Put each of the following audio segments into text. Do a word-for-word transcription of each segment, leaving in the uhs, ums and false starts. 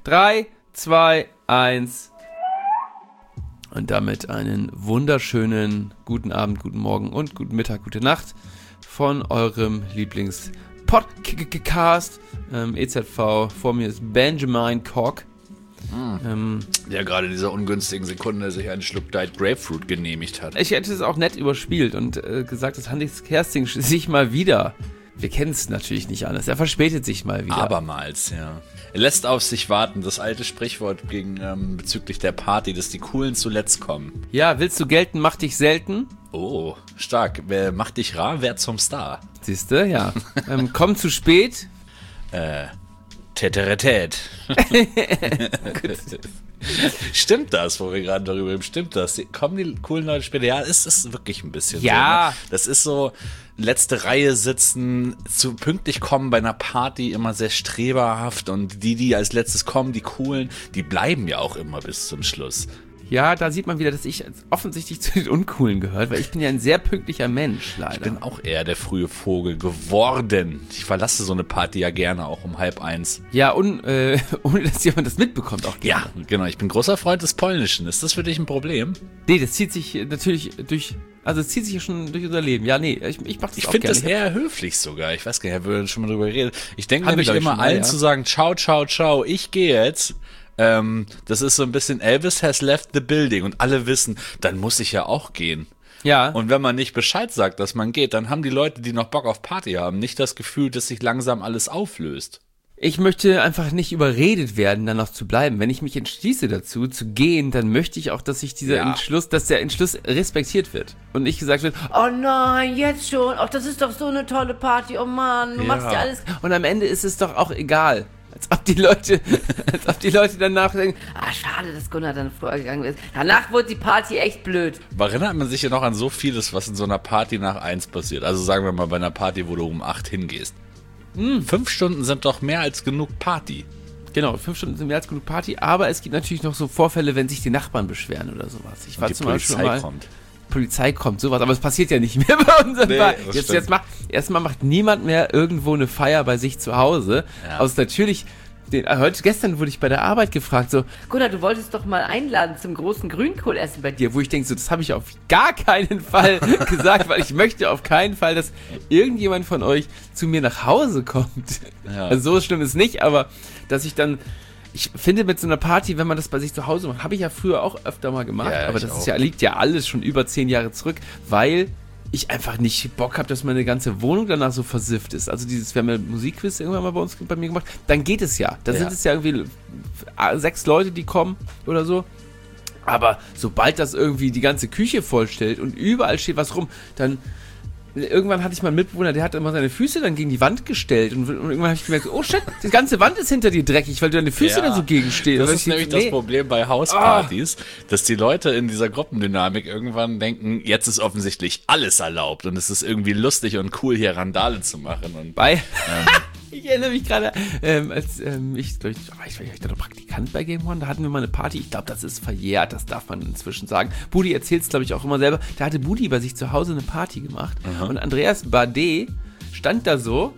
drei, zwei, eins. Und damit einen wunderschönen guten Abend, guten Morgen und guten Mittag, gute Nacht von eurem Lieblings-Podcast ähm, E Z V. Vor mir ist Benjamin Koch. Mm. Ähm, Der gerade in dieser ungünstigen Sekunde sich einen Schluck Diet Grapefruit genehmigt hat. Ich hätte es auch nett überspielt und äh, gesagt, dass Hannes Kersting sich mal wieder, wir kennen es natürlich nicht anders, er verspätet sich mal wieder. Abermals, ja. Er lässt auf sich warten, das alte Sprichwort gegen, ähm, bezüglich der Party, dass die Coolen zuletzt kommen. Ja, willst du gelten, mach dich selten. Oh, stark. Wer macht dich rar, wer zum Star. Siehste, ja. ähm, komm zu spät. Äh, Teteretät. Stimmt das, wo wir gerade darüber reden? Stimmt das? Kommen die coolen Leute später? Ja, es ist wirklich ein bisschen ja. so. Ne? Das ist so, letzte Reihe sitzen, zu pünktlich kommen bei einer Party, immer sehr streberhaft. Und die, die als letztes kommen, die coolen, die bleiben ja auch immer bis zum Schluss. Ja, da sieht man wieder, dass ich offensichtlich zu den Uncoolen gehört, weil ich bin ja ein sehr pünktlicher Mensch, leider. Ich bin auch eher der frühe Vogel geworden. Ich verlasse so eine Party ja gerne auch um halb eins. Ja, und, äh, ohne dass jemand das mitbekommt auch gerne. Ja, genau. Ich bin großer Freund des Polnischen. Ist das für dich ein Problem? Nee, das zieht sich natürlich durch, also es zieht sich ja schon durch unser Leben. Ja, nee, ich, ich mach das ich auch find gerne. Ich finde das eher höflich sogar. Ich weiß gar nicht, wir haben schon mal drüber geredet. Ich denke Haben nämlich wir, immer schon mal, allen ja. zu sagen, ciao, ciao, ciao, ich gehe jetzt. Ähm, das ist so ein bisschen Elvis has left the building und alle wissen, dann muss ich ja auch gehen. Ja. Und wenn man nicht Bescheid sagt, dass man geht, dann haben die Leute, die noch Bock auf Party haben, nicht das Gefühl, dass sich langsam alles auflöst. Ich möchte einfach nicht überredet werden, dann noch zu bleiben. Wenn ich mich entschließe dazu, zu gehen, dann möchte ich auch, dass sich dieser Ja. Entschluss, dass der Entschluss respektiert wird. Und nicht gesagt wird, oh nein, jetzt schon, ach, das ist doch so eine tolle Party, oh Mann, du Ja. machst ja alles. Und am Ende ist es doch auch egal. Als ob die Leute, als ob die Leute danach denken, ah, schade, dass Gunnar dann vorgegangen ist. Danach wurde die Party echt blöd. Erinnert man sich ja noch an so vieles, was in so einer Party nach eins passiert. Also sagen wir mal bei einer Party, wo du um acht hingehst. Hm. Fünf Stunden sind doch mehr als genug Party. Genau, fünf Stunden sind mehr als genug Party, aber es gibt natürlich noch so Vorfälle, wenn sich die Nachbarn beschweren oder sowas. Ich war Und die zum Beispiel Polizei mal, kommt. Polizei kommt, sowas, aber es passiert ja nicht mehr bei unseren Nee, Bar. das Jetzt, stimmt. jetzt macht, erstmal macht niemand mehr irgendwo eine Feier bei sich zu Hause. Ja. Aus natürlich, den, heute, gestern wurde ich bei der Arbeit gefragt, so, Gunnar, du wolltest doch mal einladen zum großen Grünkohlessen bei dir. dir, wo ich denke, so, das habe ich auf gar keinen Fall gesagt, weil ich möchte auf keinen Fall, dass irgendjemand von euch zu mir nach Hause kommt. Ja. Also so schlimm ist nicht, aber dass ich dann, ich finde mit so einer Party, wenn man das bei sich zu Hause macht, habe ich ja früher auch öfter mal gemacht, Ja, aber ich das auch. ist ja, liegt ja alles schon über zehn Jahre zurück, weil ich einfach nicht Bock habe, dass meine ganze Wohnung danach so versifft ist. Also dieses, wir haben ja Musikquiz irgendwann mal bei uns, bei mir gemacht, dann geht es ja. Da Ja. sind es ja irgendwie sechs Leute, die kommen oder so. Aber sobald das irgendwie die ganze Küche vollstellt und überall steht was rum, dann irgendwann hatte ich mal einen Mitbewohner, der hat immer seine Füße dann gegen die Wand gestellt und, und irgendwann habe ich gemerkt, oh shit, die ganze Wand ist hinter dir dreckig, weil du deine Füße Ja, da so gegenstehst. Das Und ist ich nämlich nee. das Problem bei Hauspartys, dass die Leute in dieser Gruppendynamik irgendwann denken, jetzt ist offensichtlich alles erlaubt und es ist irgendwie lustig und cool, hier Randale zu machen. Und Bei, ich erinnere mich gerade, ähm, als ähm, ich, ich, ich war da noch Praktikant bei Game One, da hatten wir mal eine Party, ich glaube, das ist verjährt, das darf man inzwischen sagen. Budi erzählt es, glaube ich, auch immer selber, da hatte Budi bei sich zu Hause eine Party gemacht und Andreas Bade stand da so,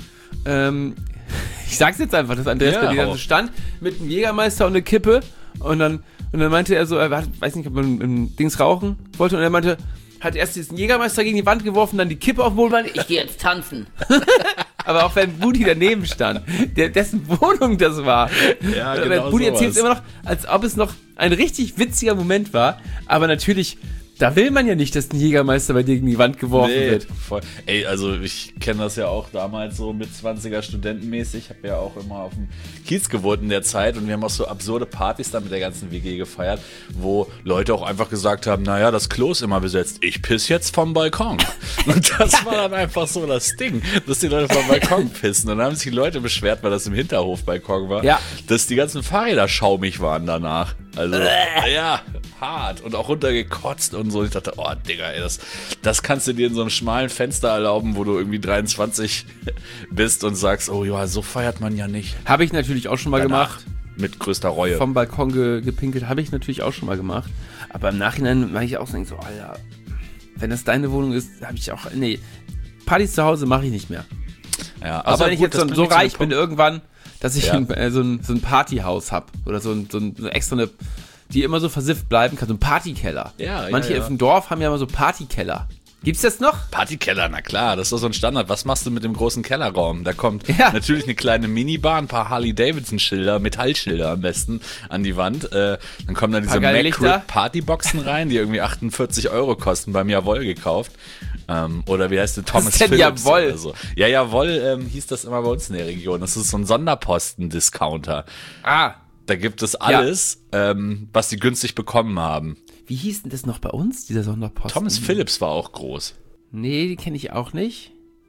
ähm, ich sag's jetzt einfach, dass Andreas Ja, Bade da hau. so stand, mit einem Jägermeister und eine Kippe und dann, und dann meinte er so, er hat, weiß nicht, ob man ein Dings rauchen wollte und er meinte, hat erst diesen Jägermeister gegen die Wand geworfen, dann die Kippe auf den Boden, meinte, Ich gehe jetzt tanzen. aber auch wenn Budi daneben stand, der, dessen Wohnung das war. Ja, Wenn genau Budi erzählt es sowas. immer noch, als ob es noch ein richtig witziger Moment war. Aber natürlich, da will man ja nicht, dass ein Jägermeister bei dir gegen die Wand geworfen wird. voll. Ey, also ich kenne das ja auch damals so mit zwanziger Studentenmäßig. Ich habe ja auch immer auf dem Kiez gewohnt in der Zeit und wir haben auch so absurde Partys dann mit der ganzen W G gefeiert, wo Leute auch einfach gesagt haben, naja, das Klo ist immer besetzt, ich piss jetzt vom Balkon. Und das war dann einfach so das Ding, dass die Leute vom Balkon pissen. Und dann haben sich die Leute beschwert, weil das im Hinterhofbalkon war, Ja. dass die ganzen Fahrräder schaumig waren danach. Also, ja, hart und auch runtergekotzt und so. Ich dachte, oh, Digga, ey, das, das kannst du dir in so einem schmalen Fenster erlauben, wo du irgendwie dreiundzwanzig bist und sagst, oh ja, so feiert man ja nicht. Habe ich natürlich auch schon mal Danach, gemacht. mit größter Reue. Vom Balkon ge, gepinkelt, habe ich natürlich auch schon mal gemacht. Aber im Nachhinein mache ich auch so, so, Alter, wenn das deine Wohnung ist, habe ich auch, nee, Partys zu Hause mache ich nicht mehr. ja, Also wenn ich gut, jetzt das so, bringt so mich zu dem reich bin Punkt. irgendwann, dass ich Ja. ein, äh, so, ein, so ein Partyhaus habe oder so, ein, so, ein, so extra eine, die immer so versifft bleiben kann, so ein Partykeller. Ja, ja, Manche ja. auf dem Dorf haben ja immer so Partykeller. Gibt's das noch? Partykeller, na klar, das ist doch so ein Standard. Was machst du mit dem großen Kellerraum? Da kommt Ja. natürlich eine kleine Minibar, ein paar Harley-Davidson-Schilder, Metallschilder am besten an die Wand. Äh, dann kommen da diese geile Lichter. MacRib-Partyboxen rein, die irgendwie achtundvierzig Euro kosten, beim Jawoll gekauft. Ähm, oder wie heißt der Thomas ist denn Phillips Jawoll? oder so. Ja, Jawoll ähm, hieß das immer bei uns in der Region. Das ist so ein Sonderposten-Discounter. Ah, Da gibt es alles, ähm, was sie günstig bekommen haben. wie hieß denn das noch bei uns, dieser Sonderposten? Thomas Phillips war auch groß. Nee, die kenne ich auch nicht.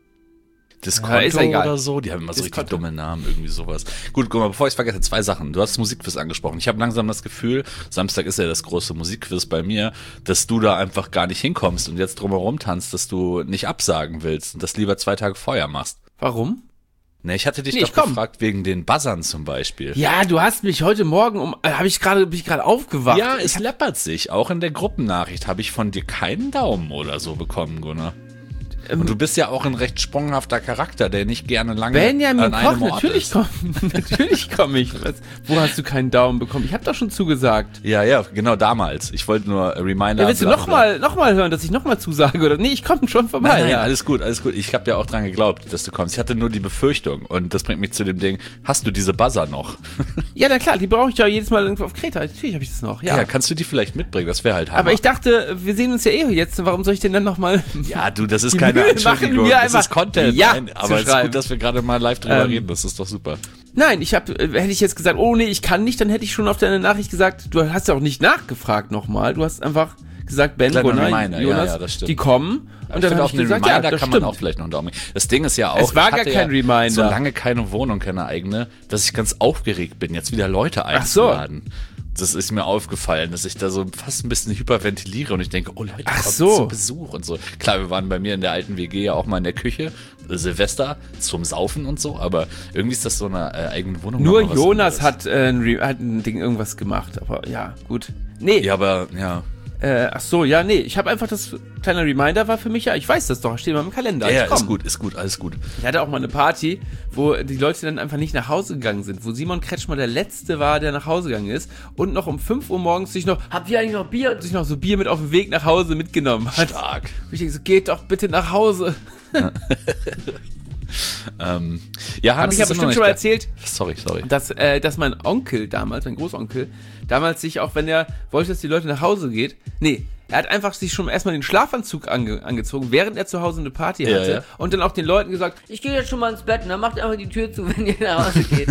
Diskonto Ja, ist ja egal. oder so, die haben immer so richtig Diskonto. dumme Namen, irgendwie sowas. Gut, guck mal, bevor ich es vergesse, zwei Sachen. Du hast das Musikquiz angesprochen. Ich habe langsam das Gefühl, Samstag ist ja das große Musikquiz bei mir, dass du da einfach gar nicht hinkommst und jetzt drumherum tanzt, dass du nicht absagen willst und das lieber zwei Tage vorher machst. Warum? Ne, ich hatte dich Nee, doch ich komm. gefragt wegen den Buzzern zum Beispiel. Ja, du hast mich heute Morgen um, äh, habe ich gerade, bin ich gerade aufgewacht. Ja, es läppert sich. Auch in der Gruppennachricht habe ich von dir keinen Daumen oder so bekommen, Gunnar. Ähm, Und du bist ja auch ein recht sprunghafter Charakter, der nicht gerne lange Benjamin an einem Koch, Ort natürlich ist. komm, natürlich komme ich. Was, wo hast du keinen Daumen bekommen? Ich habe doch schon zugesagt. Ja, ja, genau damals. Ich wollte nur Reminder. Ja, willst du bla, bla. nochmal noch mal hören, dass ich nochmal zusage? Oder nee, ich komme schon vorbei. Nein, nein, ja. alles gut, alles gut. Ich habe ja auch dran geglaubt, dass du kommst. Ich hatte nur die Befürchtung und das bringt mich zu dem Ding, hast du diese Buzzer noch? ja, na klar, die brauche ich ja jedes Mal irgendwo auf Kreta. Natürlich habe ich das noch, ja. Ja, kannst du die vielleicht mitbringen? Das wäre halt Hammer. Aber ich dachte, wir sehen uns ja eh jetzt. Warum soll ich denn dann nochmal... ja, du, das ist Die keine Mühe Entschuldigung, machen, mir das ist einfach Content. Ja Nein, zu aber es ist schreiben. gut, dass wir gerade mal live drüber Ähm, reden. Das ist doch super. Nein, ich habe, hätte ich jetzt gesagt, oh nee, ich kann nicht, dann hätte ich schon auf deine Nachricht gesagt, du hast ja auch nicht nachgefragt nochmal. Du hast einfach gesagt, Ben, Kleiner Gunnar, Reminder, ja, Jonas, ja, das stimmt. die kommen. Und Und dann dann habe auf ich einen gesagt, Reminder ja, das kann stimmt. man auch vielleicht noch einen Daumen. Das Ding ist ja auch, Es war ich gar hatte kein ja Reminder. so lange keine Wohnung, keine eigene, dass ich ganz aufgeregt bin, jetzt wieder Leute Ach so. einzuladen. Das ist mir aufgefallen, dass ich da so fast ein bisschen hyperventiliere und ich denke, oh Leute, Ach kommt so. zu Besuch und so. Klar, wir waren bei mir in der alten W G ja auch mal in der Küche, äh, Silvester zum Saufen und so, aber irgendwie ist das so eine äh, eigene Wohnung. Nur noch mal was Jonas anderes. hat, äh, ein Re- hat ein Ding irgendwas gemacht, aber ja, gut. Nee, Ja, aber ja. äh, ach so, ja, nee, ich habe einfach das kleine Reminder war für mich, ja, ich weiß das doch, steht mal im Kalender. Ja, ich komm. ist gut, ist gut, alles gut. Ich hatte auch mal eine Party, wo die Leute dann einfach nicht nach Hause gegangen sind, wo Simon Kretschmer der Letzte war, der nach Hause gegangen ist und noch um fünf Uhr morgens sich noch, Habt ihr eigentlich noch Bier? sich noch so Bier mit auf den Weg nach Hause mitgenommen hat. Stark. Ich denke so, geht doch bitte nach Hause. Ähm, ja, Habe Hannes ich ja ist immer bestimmt noch schon mal nicht erzählt, da. Sorry, sorry. dass, äh, dass mein Onkel damals, mein Großonkel, damals sich, auch wenn er wollte, dass die Leute nach Hause geht, nee, er hat einfach sich schon erstmal den Schlafanzug ange angezogen, während er zu Hause eine Party Ja, hatte ja. und dann auch den Leuten gesagt, Ich gehe jetzt schon mal ins Bett und dann macht einfach die Tür zu, wenn ihr nach Hause geht.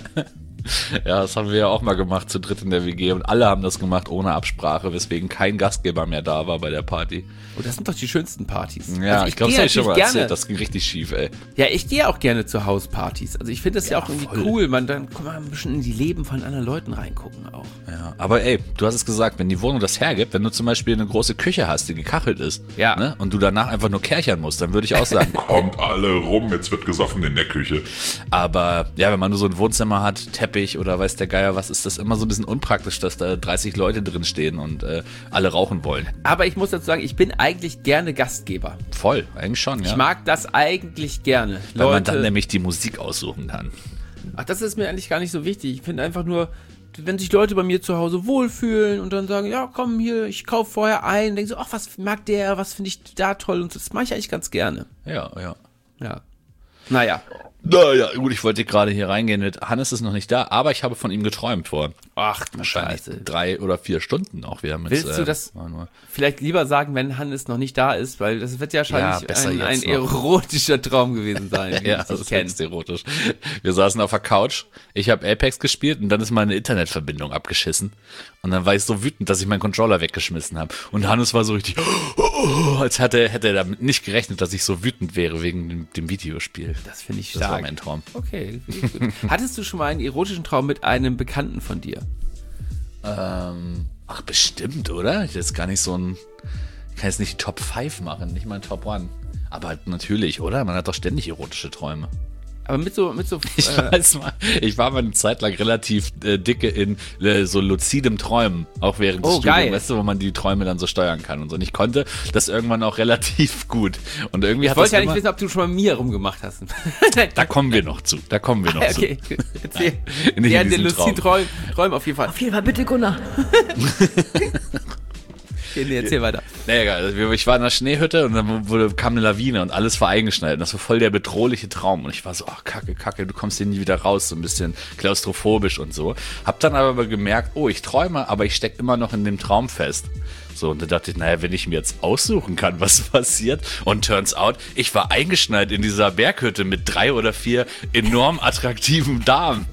Ja, das haben wir ja auch mal gemacht, zu dritt in der W G und alle haben das gemacht ohne Absprache, weswegen kein Gastgeber mehr da war bei der Party. oh, das sind doch die schönsten Partys. Ja, Also ich glaube, das gehe habe ich schon mal natürlich erzählt, gerne, das ging richtig schief, ey. ja, ich gehe auch gerne zu Hauspartys. Also ich finde das ja, Ja, auch irgendwie voll. cool, man, dann kann man ein bisschen in die Leben von anderen Leuten reingucken auch. Ja, aber ey, du hast es gesagt, wenn die Wohnung das hergibt, wenn du zum Beispiel eine große Küche hast, die gekachelt ist, Ja. ne, und du danach einfach nur kärchern musst, dann würde ich auch sagen, Kommt alle rum, jetzt wird gesoffen in der Küche. aber ja, wenn man nur so ein Wohnzimmer hat, Teppich oder weiß der Geier was, ist das immer so ein bisschen unpraktisch, dass da dreißig Leute drin stehen und äh, alle rauchen wollen. Aber ich muss dazu sagen, ich bin eigentlich gerne Gastgeber. Voll, eigentlich schon, ja. Ich mag das eigentlich gerne. Weil man Leute, dann nämlich die Musik aussuchen kann. ach, das ist mir eigentlich gar nicht so wichtig. Ich finde einfach nur, wenn sich Leute bei mir zu Hause wohlfühlen und dann sagen, ja, komm hier, ich kaufe vorher ein, denken so, ach, was mag der, was finde ich da toll und das mache ich eigentlich ganz gerne. Ja, ja. Ja. Naja. Naja, gut, ich wollte gerade hier reingehen mit, Hannes ist noch nicht da, aber ich habe von ihm geträumt vor Ach du wahrscheinlich Scheiße. drei oder vier Stunden auch wieder mit. Willst du äh, das war nur- vielleicht lieber sagen, wenn Hannes noch nicht da ist, weil das wird ja Ja, wahrscheinlich besser ein, ein jetzt noch. erotischer Traum gewesen sein, wie Ja, ich das dich ist kenne. höchst erotisch. Wir saßen auf der Couch, ich habe Apex gespielt und dann ist meine Internetverbindung abgeschissen. Und dann war ich so wütend, dass ich meinen Controller weggeschmissen habe. Und Hannes war so richtig, als hätte, hätte er damit nicht gerechnet, dass ich so wütend wäre wegen dem, dem Videospiel. Das finde ich Das war stark. mein Traum. Okay, gut. Hattest du schon mal einen erotischen Traum mit einem Bekannten von dir? Ähm, ach, bestimmt, oder? Ich jetzt gar nicht so ein, ich kann jetzt nicht Top fünf machen, nicht mal ein Top eins. Aber halt natürlich, oder? Man hat doch ständig erotische Träume. Aber mit so, mit so. Ich äh, weiß mal, ich war mal eine Zeit lang relativ äh, dicke in äh, so luzidem Träumen, auch während des Oh, Studiums, geil. weißt du, wo man die Träume dann so steuern kann und so. Und ich konnte das irgendwann auch relativ gut. Und irgendwie Ich hat wollte das ja nicht immer, wissen, ob du schon mal mit mir rumgemacht hast. da kommen wir noch zu, da kommen wir noch zu. Okay, erzähl. Nicht in Ja, den diesem lustigen Traum. Träumen, Träumen auf jeden Fall. Auf jeden Fall bitte, Gunnar. Okay, nee, erzähl weiter. Nee, egal. Also ich war in der Schneehütte und dann wurde, kam eine Lawine und alles war eingeschneit. Und das war voll der bedrohliche Traum. Und ich war so, ach, kacke, kacke, du kommst hier nie wieder raus. So ein bisschen klaustrophobisch und so. Hab dann aber gemerkt, oh, ich träume, aber ich steck immer noch in dem Traum fest. So, und da dachte ich, naja, wenn ich mir jetzt aussuchen kann, was passiert. Und turns out, ich war eingeschneit in dieser Berghütte mit drei oder vier enorm attraktiven Damen.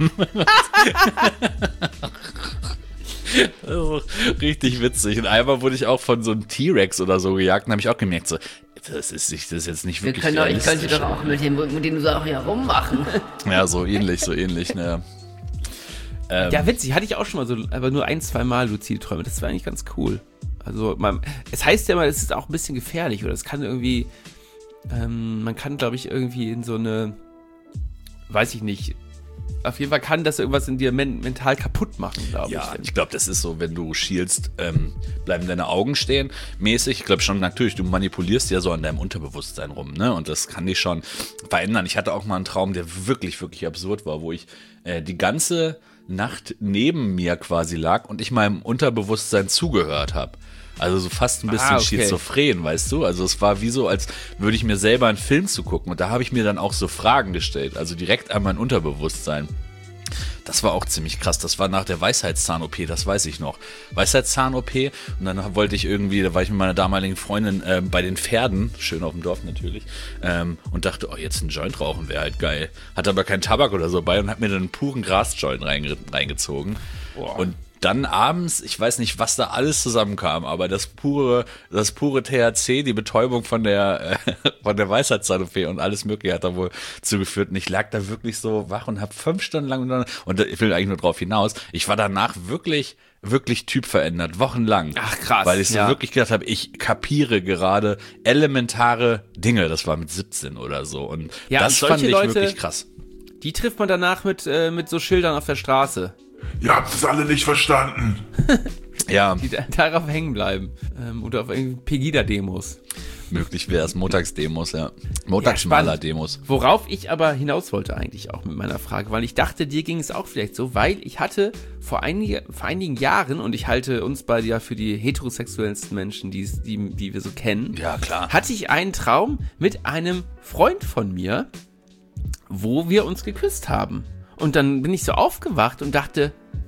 Also, richtig witzig. Und einmal wurde ich auch von so einem T-Rex oder so gejagt und habe ich auch gemerkt, so, das ist, nicht, das ist jetzt nicht Wir wirklich können doch, ich realistisch. könnte doch auch mit dem Rücken, mit dem so auch hier rummachen. Ja, so ähnlich, so ähnlich, ne. Ähm, Ja, witzig, hatte ich auch schon mal so, aber nur ein, zwei Mal luzide Träume. Das war eigentlich ganz cool. Also, man, es heißt ja mal, es ist auch ein bisschen gefährlich oder es kann irgendwie, ähm, man kann, glaube ich, irgendwie in so eine, weiß ich nicht, auf jeden Fall kann das irgendwas in dir men mental kaputt machen, glaube Ja, ich. ich glaube, das ist so, wenn du schielst, ähm, bleiben deine Augen stehen, mäßig. Ich glaube schon, natürlich, du manipulierst ja so an deinem Unterbewusstsein rum, ne? Und das kann dich schon verändern. Ich hatte auch mal einen Traum, der wirklich, wirklich absurd war, wo ich äh, die ganze Nacht neben mir quasi lag und ich meinem Unterbewusstsein zugehört habe. Also so fast ein bisschen Ah, okay. schizophren, weißt du? Also es war wie so, als würde ich mir selber einen Film zugucken. Und da habe ich mir dann auch so Fragen gestellt, also direkt an mein Unterbewusstsein. Das war auch ziemlich krass. Das war nach der Weisheitszahn-O P, das weiß ich noch. Weisheitszahn-O P und dann wollte ich irgendwie, da war ich mit meiner damaligen Freundin äh, bei den Pferden, schön auf dem Dorf natürlich, ähm, und dachte, oh, jetzt ein Joint rauchen wäre halt geil. Hatte aber keinen Tabak oder so bei und hat mir dann einen puren Grasjoint reinge reingezogen. Boah. Und dann abends, ich weiß nicht, was da alles zusammenkam, aber das pure, das pure T H C, die Betäubung von der, äh, von der Weisheitszahn-O P und alles Mögliche hat da wohl zugeführt. Und ich lag da wirklich so wach und habe fünf Stunden lang, und ich will eigentlich nur drauf hinaus, ich war danach wirklich, wirklich typverändert, wochenlang. Ach, krass, Weil ich so ja. wirklich gedacht habe, ich kapiere gerade elementare Dinge. Das war mit siebzehn oder so. Und Ja, das und fand solche ich Leute- wirklich krass. Die trifft man danach mit, äh, mit so Schildern auf der Straße, Ihr habt es alle nicht verstanden. Ja, die da, darauf hängen bleiben. Ähm, oder auf irgendwie Pegida-Demos. möglich wäre es. Montagsdemos, ja. Ja, spannend. Montagsmaler-Demos. Worauf ich aber hinaus wollte eigentlich auch mit meiner Frage, weil ich dachte, dir ging es auch vielleicht so, weil ich hatte vor, einige, vor einigen Jahren, und ich halte uns beide ja für die heterosexuellsten Menschen, die, die, die wir so kennen, Ja, klar. hatte ich einen Traum mit einem Freund von mir, wo wir uns geküsst haben. Und dann bin ich so aufgewacht und dachte,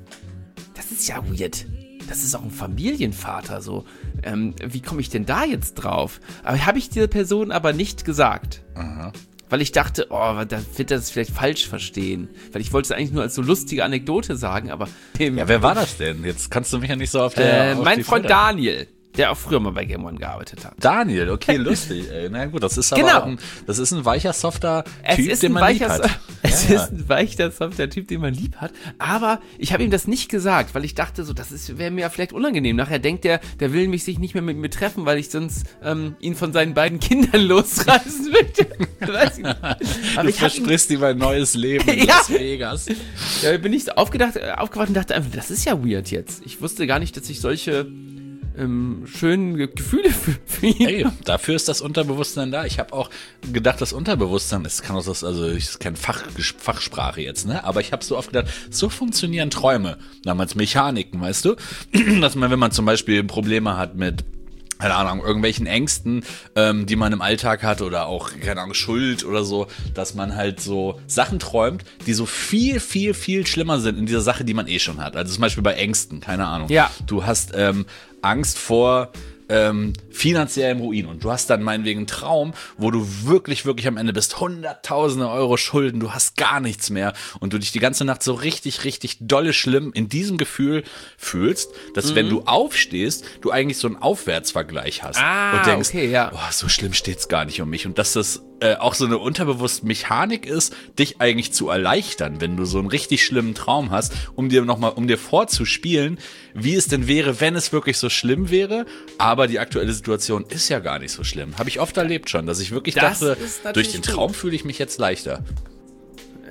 das ist ja weird. Das ist auch ein Familienvater, so. Ähm, wie komme ich denn da jetzt drauf? Aber habe ich dieser Person aber nicht gesagt. Aha. Weil ich dachte, oh, da wird er das vielleicht falsch verstehen. Weil ich wollte es eigentlich nur als so lustige Anekdote sagen, aber... Ja, wer war das denn? Jetzt kannst du mich ja nicht so auf der... Äh, auf mein die Freund Fälle- Daniel, der auch früher mal bei Game One gearbeitet hat. Daniel, okay, lustig. Ey. Na gut, das ist aber Genau. auch ein, das ist ein weicher, softer Es Typ, ist den ein man lieb weicher, hat. es Ja. ist ein weicher, softer Typ, den man lieb hat. Aber ich habe ihm das nicht gesagt, weil ich dachte, so, das ist- wäre mir ja vielleicht unangenehm. Nachher denkt er, der will mich sich nicht mehr mit mir treffen, weil ich sonst ähm, ihn von seinen beiden Kindern losreißen möchte. Weiß ich nicht. Aber Du ich habe ihm versprichst ihm ein neues Leben in Ja. Las Vegas. Da bin ich so aufgedacht, äh, aufgewacht und dachte einfach, das ist ja weird jetzt. Ich wusste gar nicht, dass ich solche ähm, schönen Ge- Gefühle für, für ihn Ey, dafür ist das Unterbewusstsein da. Ich habe auch gedacht, das Unterbewusstsein, das kann auch das, also ich ist keine Fach, Fachsprache jetzt, ne? Aber ich habe so oft gedacht, so funktionieren Träume. Damals Mechaniken, weißt du? Dass man, wenn man zum Beispiel Probleme hat mit keine Ahnung, irgendwelchen Ängsten, ähm, die man im Alltag hat oder auch, keine Ahnung, Schuld oder so, dass man halt so Sachen träumt, die so viel, viel, viel schlimmer sind in dieser Sache, die man eh schon hat. Also zum Beispiel bei Ängsten, keine Ahnung. Ja. Du hast ähm, Angst vor ähm, finanziellem Ruin und du hast dann meinetwegen einen Traum, wo du wirklich, wirklich am Ende bist, hunderttausende Euro Schulden, du hast gar nichts mehr und du dich die ganze Nacht so richtig, richtig dolle schlimm in diesem Gefühl fühlst, dass Mhm. wenn du aufstehst, du eigentlich so einen Aufwärtsvergleich hast Ah, und denkst, okay, ja. boah, so schlimm steht's gar nicht um mich und dass das äh, auch so eine unterbewusste Mechanik ist, dich eigentlich zu erleichtern, wenn du so einen richtig schlimmen Traum hast, um dir nochmal, um dir vorzuspielen, wie es denn wäre, wenn es wirklich so schlimm wäre, aber die aktuelle Situation ist ja gar nicht so schlimm. Habe ich oft erlebt schon, dass ich wirklich Das dachte, ist natürlich durch den gut. Traum fühle ich mich jetzt leichter.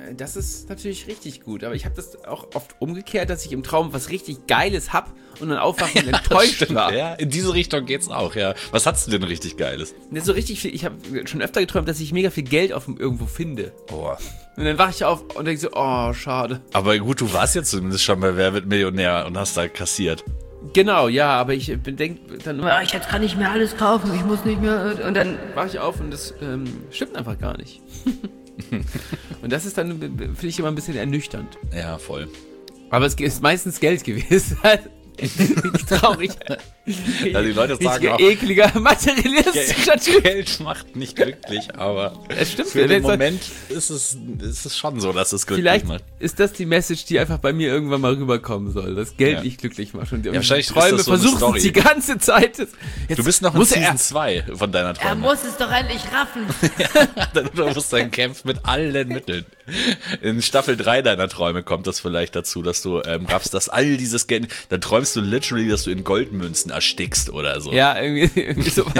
Das ist natürlich richtig gut, aber ich habe das auch oft umgekehrt, dass ich im Traum was richtig Geiles hab und dann aufwache und enttäuscht war. Ja, in diese Richtung geht's auch, ja. Was hast du denn richtig Geiles? Das ist so richtig viel, ich habe schon öfter geträumt, dass ich mega viel Geld auf dem irgendwo finde. Boah. Und dann wache ich auf und denke so, oh, schade. Aber gut, du warst jetzt zumindest schon bei Wer wird Millionär und hast da kassiert. Genau, ja, aber ich denke dann, Ja, ich jetzt kann nicht mehr alles kaufen, ich muss nicht mehr. Und dann. wache ich auf und das ähm, stimmt einfach gar nicht. Und das ist dann, finde ich, immer ein bisschen ernüchternd. Ja, voll. Aber es ist meistens Geld gewesen. Traurig. Ja, die Leute sagen auch, ekliger materialistischer Typ. Geld macht nicht glücklich, aber Es stimmt. für den Wenn- Moment ist es, ist es schon so, dass es glücklich Vielleicht macht. ist das die Message, die einfach bei mir irgendwann mal rüberkommen soll, dass Geld Ja. nicht glücklich macht. Und, Ja, und wahrscheinlich ist Träume das so eine versuchen Story. es die ganze Zeit. Jetzt Du bist noch in muss er- Season zwei von deiner Er Träume. muss es doch endlich raffen. Du musst dann kämpfen mit allen Mitteln. In Staffel drei deiner Träume kommt das vielleicht dazu, dass du ähm, raffst, dass all dieses Geld, dann träumst du literally, dass du in Goldmünzen erstickst oder so. Ja, irgendwie, irgendwie sowas.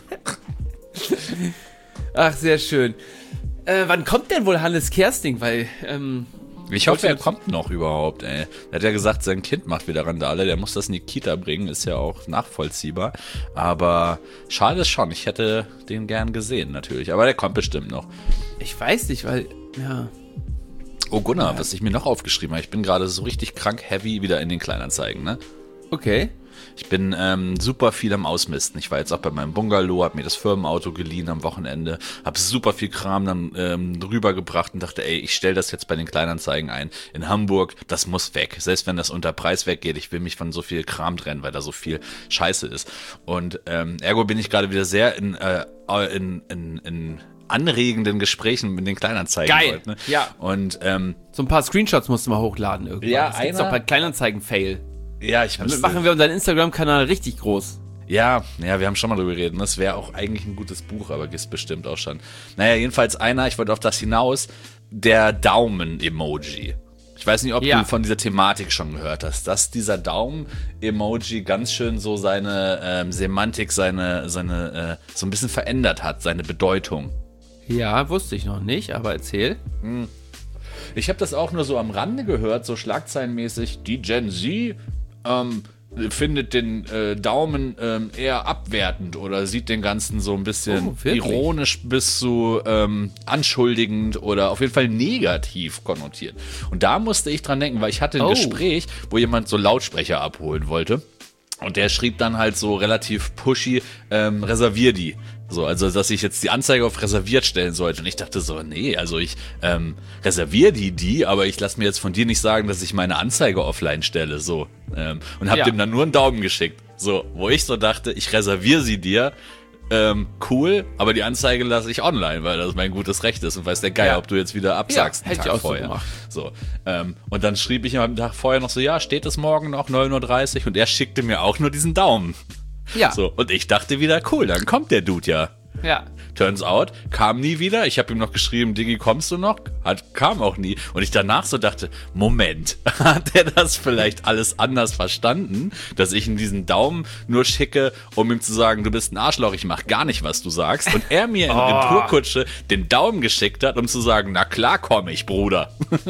Ach, sehr schön. Äh, wann kommt denn wohl Hannes Kersting? Weil, ähm, Ich hoffe, er kommt noch überhaupt, ey. Er hat ja gesagt, sein Kind macht wieder Randale, der muss das in die Kita bringen, ist ja auch nachvollziehbar. Aber schade ist schon, ich hätte den gern gesehen, natürlich. Aber der kommt bestimmt noch. ich weiß nicht, weil, ja. Oh Gunnar, was ich mir noch aufgeschrieben habe, ich bin gerade so richtig krank heavy wieder in den Kleinanzeigen, ne? Okay. Ich bin ähm, super viel am Ausmisten. Ich war jetzt auch bei meinem Bungalow, hab mir das Firmenauto geliehen am Wochenende, hab super viel Kram dann ähm, rübergebracht und dachte, ey, ich stell das jetzt bei den Kleinanzeigen ein. In Hamburg, das muss weg. Selbst wenn das unter Preis weggeht, ich will mich von so viel Kram trennen, weil da so viel Scheiße ist. Und ähm, ergo bin ich gerade wieder sehr in, äh, in, in, in anregenden Gesprächen mit den Kleinanzeigen. Geil, heute, ne? ja. Und ähm, So ein paar Screenshots musst du mal hochladen irgendwann. Ja, das gibt's einer- doch bei Kleinanzeigen-Fail. ja, ich Damit müsste, machen wir unseren Instagram-Kanal richtig groß. Ja, ja, wir haben schon mal drüber geredet. Das wäre auch eigentlich ein gutes Buch, aber gibt's bestimmt auch schon. Naja, jedenfalls einer, ich wollte auf das hinaus, der Daumen-Emoji. Ich weiß nicht, ob Ja. du von dieser Thematik schon gehört hast, dass dieser Daumen-Emoji ganz schön so seine ähm, Semantik, seine, seine äh, so ein bisschen verändert hat, seine Bedeutung. Ja, wusste ich noch nicht, aber erzähl. Ich habe das auch nur so am Rande gehört, so schlagzeilenmäßig. Die Gen Z ähm, findet den äh, Daumen ähm, eher abwertend oder sieht den Ganzen so ein bisschen Oh, wirklich? ironisch bis zu ähm, anschuldigend oder auf jeden Fall negativ konnotiert. Und da musste ich dran denken, weil ich hatte ein Oh. Gespräch, wo jemand so Lautsprecher abholen wollte. Und der schrieb dann halt so relativ pushy, ähm, reservier die. So, also, dass ich jetzt die Anzeige auf reserviert stellen sollte. Und ich dachte so, nee, also ich ähm, reserviere die, die, aber ich lasse mir jetzt von dir nicht sagen, dass ich meine Anzeige offline stelle. So. Ähm, und hab Ja. dem dann nur einen Daumen geschickt. So, wo ich so dachte, ich reserviere sie dir. Ähm, cool, aber die Anzeige lasse ich online, weil das mein gutes Recht ist und weiß der Geier, Ja. ob du jetzt wieder absagst. Ja, einen hätte ich Tag auch so vorher. gemacht. So, ähm, und dann schrieb ich ihm am Tag vorher noch so, ja, steht es morgen noch, neun Uhr dreißig und er schickte mir auch nur diesen Daumen. Ja. So, und ich dachte wieder, cool, dann kommt der Dude ja. Ja. Turns out, kam nie wieder. Ich habe ihm noch geschrieben, Diggi, kommst du noch? Hat, kam auch nie. Und ich danach so dachte, Moment, hat er das vielleicht alles anders verstanden, dass ich ihm diesen Daumen nur schicke, um ihm zu sagen, du bist ein Arschloch, ich mach gar nicht, was du sagst. Und er mir in Oh. Retourkutsche den Daumen geschickt hat, um zu sagen, na klar komm ich, Bruder.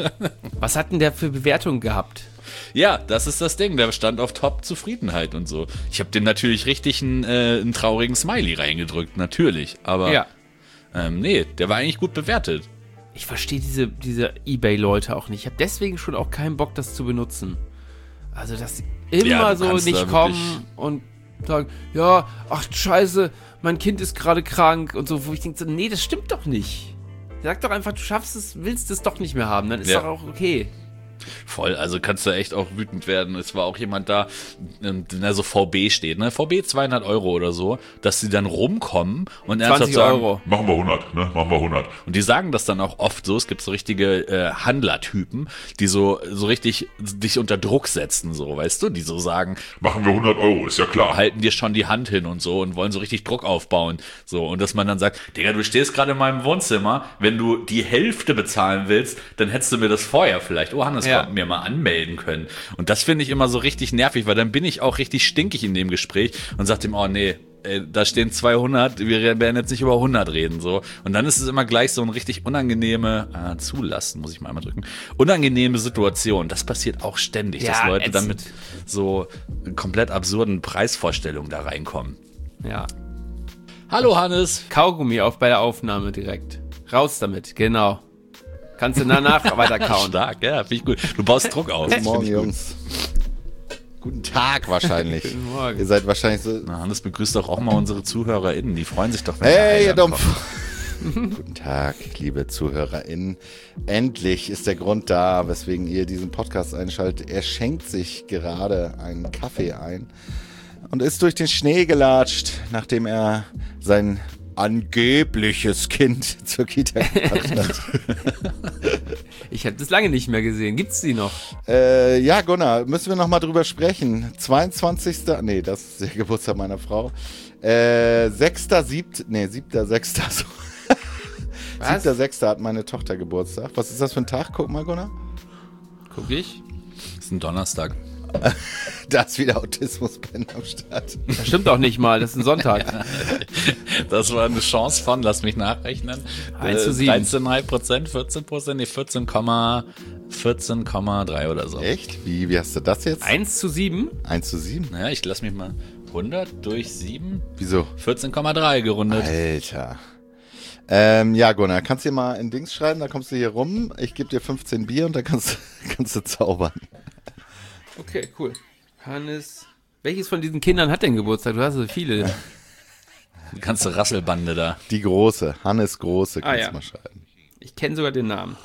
Was hat denn der für Bewertungen gehabt? Ja, das ist das Ding. Der stand auf Top-Zufriedenheit und so. Ich habe dem natürlich richtig einen, äh, einen traurigen Smiley reingedrückt, natürlich. Aber Ja. ähm, nee, der war eigentlich gut bewertet. Ich verstehe diese, diese Ebay-Leute auch nicht. Ich habe deswegen schon auch keinen Bock, das zu benutzen. Also, dass sie immer Ja, du so kannst da nicht wirklich- kommen und sagen, ja, ach scheiße, mein Kind ist gerade krank und so, wo ich denke, so, nee, das stimmt doch nicht. Sag doch einfach, du schaffst es, willst es doch nicht mehr haben, dann ist Ja. doch auch okay. Voll, also kannst du echt auch wütend werden. Es war auch jemand da, ähm, der so V B steht, ne? V B zweihundert Euro oder so, dass sie dann rumkommen und ernsthaft zwanzig sagen, Euro. Machen wir hundert, ne? Machen wir hundert. und die sagen das dann auch oft so, es gibt so richtige äh, Handlertypen, die so, so richtig dich unter Druck setzen, so, weißt du, die so sagen, Machen wir hundert Euro, ist ja klar. halten dir schon die Hand hin und so und wollen so richtig Druck aufbauen. So, und dass man dann sagt, Digga, du stehst gerade in meinem Wohnzimmer, wenn du die Hälfte bezahlen willst, dann hättest du mir das vorher vielleicht, oh Hannes, Ja. mir mal anmelden können. Und das finde ich immer so richtig nervig, weil dann bin ich auch richtig stinkig in dem Gespräch und sag dem, oh nee, ey, da stehen zweihundert, wir werden jetzt nicht über hundert reden, so. Und dann ist es immer gleich so ein richtig unangenehme, äh, zulassen, muss ich mal einmal drücken, unangenehme Situation. Das passiert auch ständig, Ja, dass Leute dann ätzend. mit so komplett absurden Preisvorstellungen da reinkommen. Ja. Hallo Hannes. Kaugummi auf bei der Aufnahme direkt. Raus damit, genau. Kannst du danach weiter kauen. Stark, ja, finde ich gut. Du baust Druck auf. Guten Morgen, Jungs. Guten Tag wahrscheinlich. Guten Morgen. Ihr seid wahrscheinlich so... Na, Hannes begrüßt doch auch mal unsere ZuhörerInnen. Die freuen sich doch, wenn Hey, der ihr Heiland Dumpf. kommt. Guten Tag, liebe ZuhörerInnen. Endlich ist der Grund da, weswegen ihr diesen Podcast einschaltet. Er schenkt sich gerade einen Kaffee ein und ist durch den Schnee gelatscht, nachdem er sein angebliches Kind zur Kita gebracht hat. Ich habe das lange nicht mehr gesehen. Gibt's die noch? Äh, ja, Gunnar, müssen wir noch mal drüber sprechen. zweiundzwanzigster Nee, das ist der Geburtstag meiner Frau. Äh, sechster siebter Nee, siebter sechster So. Was? siebter sechster hat meine Tochter Geburtstag. Was ist das für ein Tag? Guck mal, Gunnar. Guck ich. Das ist ein Donnerstag. Da ist wieder Autismus-Pen am Start. Das stimmt auch nicht mal. Das ist ein Sonntag. Das war eine Chance von, lass mich nachrechnen, eins zu sieben. dreizehn Komma fünf Prozent, vierzehn Prozent, nee, vierzehn Komma drei oder so. Echt? Wie, wie hast du das jetzt? eins zu sieben? eins zu sieben? Naja, ich lass mich mal hundert durch sieben, Wieso? vierzehn Komma drei gerundet. Alter. Ähm, ja, Gunnar, kannst du dir mal in Dings schreiben, da kommst du hier rum, ich gebe dir fünfzehn Bier und dann kannst, kannst du zaubern. Okay, cool. Hannes. Welches von diesen Kindern hat denn Geburtstag? Du hast so viele. Die ganze Rasselbande da. Die Große, Hannes Große, kannst Ah, ja. du mal schreiben. Ich kenne sogar den Namen.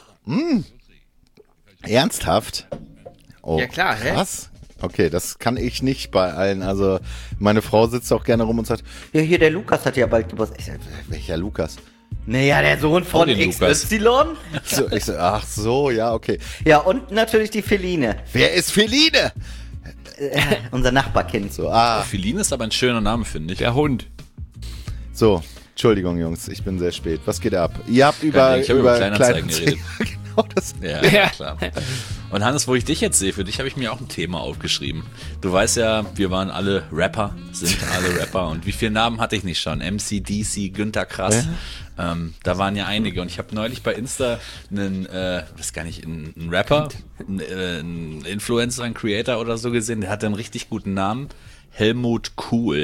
Ernsthaft? Oh, Ja, klar, hä? krass. Okay, das kann ich nicht bei allen. Also, meine Frau sitzt auch gerne rum und sagt, Ja, hier, der Lukas hat ja bald Geburtstag. Ich sag, welcher Lukas? naja, der Sohn von den X Lukas. Y. So, ich so, ach so, ja, okay. Ja, und natürlich die Feline. Wer ist Feline? Äh, unser Nachbarkind. So, ah, Feline ist aber ein schöner Name, finde ich. Der Hund. so. Entschuldigung, Jungs, ich bin sehr spät. Was geht ab? Ihr habt über, ich hab über Kleinanzeigen geredet. genau, das. Ja, Ja. klar. Und Hannes, wo ich dich jetzt sehe, für dich habe ich mir auch ein Thema aufgeschrieben. Du weißt ja, wir waren alle Rapper, sind alle Rapper. Und wie viele Namen hatte ich nicht schon? M C, D C, Günter Krass. Ähm, da waren ja einige. Und ich habe neulich bei Insta einen, äh, weiß gar nicht, einen, einen Rapper, einen, äh, einen Influencer, einen Creator oder so gesehen, der hatte einen richtig guten Namen. Helmut Cool.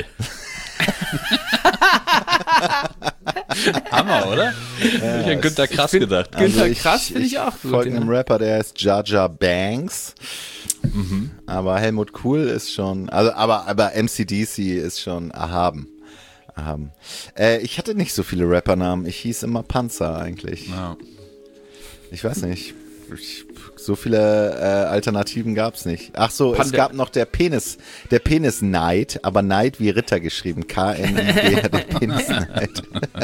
Hammer, oder? Ja, ich an Günter Krass find- gedacht. Günther Krass finde ich auch gut, folge ja. einem Rapper, der heißt Jaja Banks. Mhm. Aber Helmut Cool ist schon, also aber aber M C D C ist schon erhaben. erhaben. Äh, ich hatte nicht so viele Rappernamen. Ich hieß immer Panzer eigentlich. Ja. Ich weiß nicht. Ich, so viele äh, Alternativen gab's nicht. Ach so, es Pande- gab noch der Penis, der Penis Knight, aber Knight wie Ritter geschrieben. K N I D, der Penis Knight.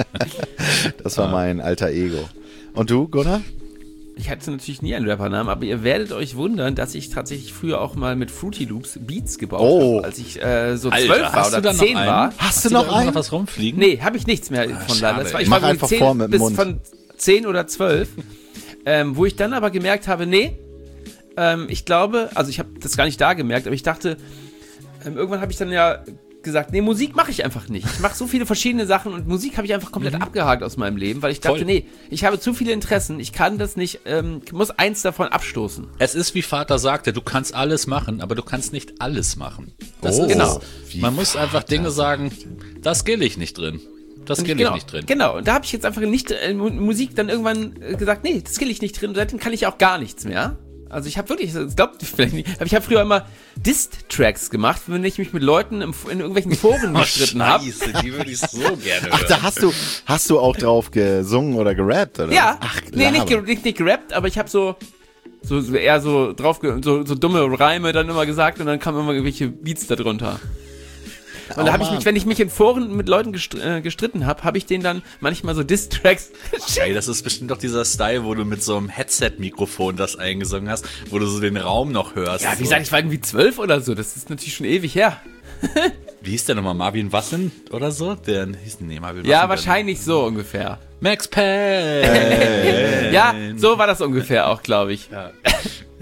Das war mein alter Ego. Und du, Gunnar? Ich hatte natürlich nie einen Rappernamen, aber ihr werdet euch wundern, dass ich tatsächlich früher auch mal mit Fruity Loops Beats gebaut Oh. habe, als ich äh, so Alter, zwölf war hast du oder da noch zehn einen? war. Hast du noch da immer einen? was rumfliegen? Nee, habe ich nichts mehr von da. schade. Das war, ich Mach war einfach zehn vor mit dem bis Mund. von zehn oder zwölf, ähm, wo ich dann aber gemerkt habe, nee, ähm, ich glaube, also ich habe das gar nicht da gemerkt, aber ich dachte, ähm, irgendwann habe ich dann ja gesagt, nee, Musik mache ich einfach nicht. Ich mache so viele verschiedene Sachen und Musik habe ich einfach komplett abgehakt aus meinem Leben, weil ich dachte, Voll. nee, ich habe zu viele Interessen, ich kann das nicht, ähm, ich muss eins davon abstoßen. Es ist wie Vater sagte, du kannst alles machen, aber du kannst nicht alles machen. Das Oh, ist genau. es. Man muss einfach Dinge sagen, das skill ich nicht drin. Das Und skill genau, ich nicht drin. Genau, und da habe ich jetzt einfach nicht äh, Mu- Musik dann irgendwann äh, gesagt, nee, das skill ich nicht drin. Und seitdem kann ich auch gar nichts mehr. Also ich habe wirklich, das glaubt ihr vielleicht nicht, aber ich habe früher immer Dist-Tracks gemacht, wenn ich mich mit Leuten im, in irgendwelchen Foren gestritten habe. die würde ich so gerne Ach, da hast du, hast du auch drauf gesungen oder gerappt, oder? Ja, Ach, nee, nicht, Laber. ge- nicht, nicht gerappt, aber ich habe so, so, so eher so drauf, ge- so, so dumme Reime dann immer gesagt und dann kamen immer irgendwelche Beats da drunter. Und Oh, da habe ich Mann. mich, wenn ich mich in Foren mit Leuten gestr äh, gestritten habe, habe ich denen dann manchmal so Diss-Tracks Ey, das ist bestimmt doch dieser Style, wo du mit so einem Headset-Mikrofon das eingesungen hast, wo du so den Raum noch hörst. Ja, wie so. gesagt, ich war irgendwie zwölf oder so. Das ist natürlich schon ewig her. Wie hieß der nochmal? Marvin Wassen oder so? Der hieß, nee, Marvin Ja, Wassen, wahrscheinlich so ungefähr. Der, Max Payne. Ja, so war das ungefähr auch, glaube ich. Ja.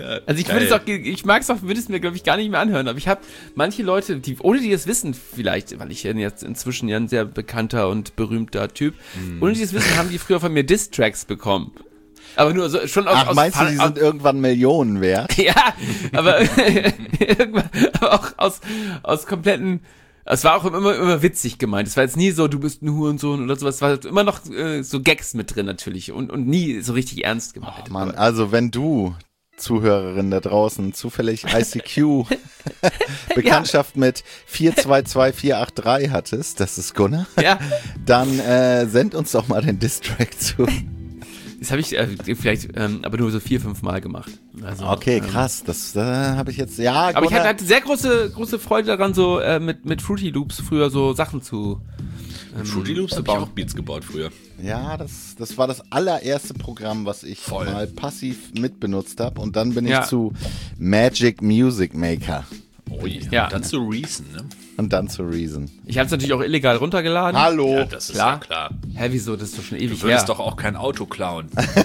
Also ich würde es auch, ich mag es auch, würde es mir, glaube ich, gar nicht mehr anhören, aber ich habe manche Leute, die, ohne die es wissen vielleicht, weil ich ja jetzt inzwischen ja ein sehr bekannter und berühmter Typ, mm. ohne die es wissen, haben die früher von mir Diss-Tracks bekommen. Aber nur so, schon aus, Ach, aus meinst Fun, du, die sind aus, irgendwann Millionen wert? Ja, aber, aber auch aus, aus kompletten, es war auch immer, immer witzig gemeint. Es war jetzt nie so, du bist ein Hurensohn oder sowas. Es war immer noch äh, so Gags mit drin natürlich und, und nie so richtig ernst gemeint. Oh Mann, also wenn du, Zuhörerin da draußen, zufällig I C Q Bekanntschaft ja. mit vier zwei zwei vier acht drei hattest, das ist Gunnar, ja. dann äh, send uns doch mal den Distrack zu. Das habe ich äh, vielleicht, ähm, aber nur so vier, fünf Mal gemacht. Also, okay, ähm, krass. Das äh, habe ich jetzt, ja. Aber Gunnar, ich hatte sehr große, große Freude daran, so äh, mit mit Fruity Loops früher so Sachen zu. Ähm, Fruity Loops habe ich auch Beats gebaut früher. Ja, das, das war das allererste Programm, was ich Voll. mal passiv mitbenutzt habe. Und dann bin ich ja. zu Magic Music Maker. Oh je. Ja. Und dann zu Reason, ne? Und dann zu Reason. Ich habe es natürlich auch illegal runtergeladen. Hallo. Ja, das ist klar. ja klar. Hä, wieso? Das ist doch schon ewig Du würdest her. doch auch kein Auto klauen.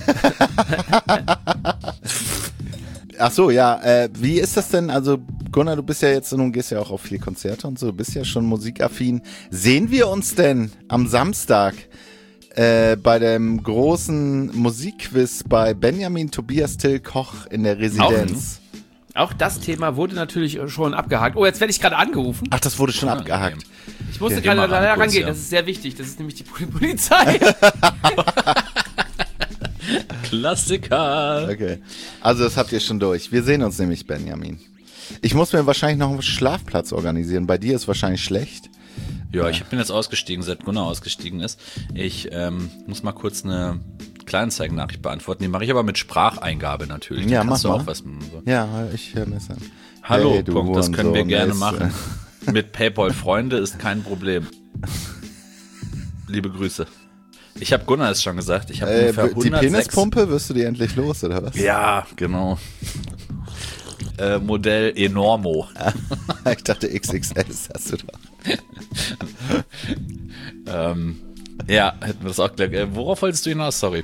Ach so, ja. Äh, wie ist das denn? Also Gunnar, du bist ja jetzt, nun gehst ja auch auf viele Konzerte und so, du bist ja schon musikaffin. Sehen wir uns denn am Samstag äh, bei dem großen Musikquiz bei Benjamin Tobias Till Koch in der Residenz? Auch das Thema wurde natürlich schon abgehakt. Oh, jetzt werde ich gerade angerufen. Ach, das wurde schon abgehakt. Ich musste Ja, gerade geh mal leider ran, kurz, rangehen, ja. das ist sehr wichtig. Das ist nämlich die Polizei. Klassiker. Okay. Also das habt ihr schon durch. Wir sehen uns nämlich, Benjamin. Ich muss mir wahrscheinlich noch einen Schlafplatz organisieren. Bei dir ist wahrscheinlich schlecht. Ja, ich bin jetzt ausgestiegen, seit Gunnar ausgestiegen ist. Ich ähm, muss mal kurz eine Kleinanzeigen-Nachricht beantworten. Die mache ich aber mit Spracheingabe natürlich. Ja, Da kannst mach du mal. auch was. So. Ja, ich höre mir das an. Hallo, Hey, du Punkt, das können wir Hurensohn, gerne ist, machen. Mit PayPal Freunde ist kein Problem. Liebe Grüße. Ich habe Gunnar es schon gesagt. Ich habe Äh, ungefähr die hundertsechs. Penispumpe, wirst du die endlich los, oder was? Ja, genau. Äh, Modell Enormo. Ich dachte X X S hast du doch. ähm, ja, hätten wir das auch gleich. Äh, worauf wolltest du hinaus? Sorry.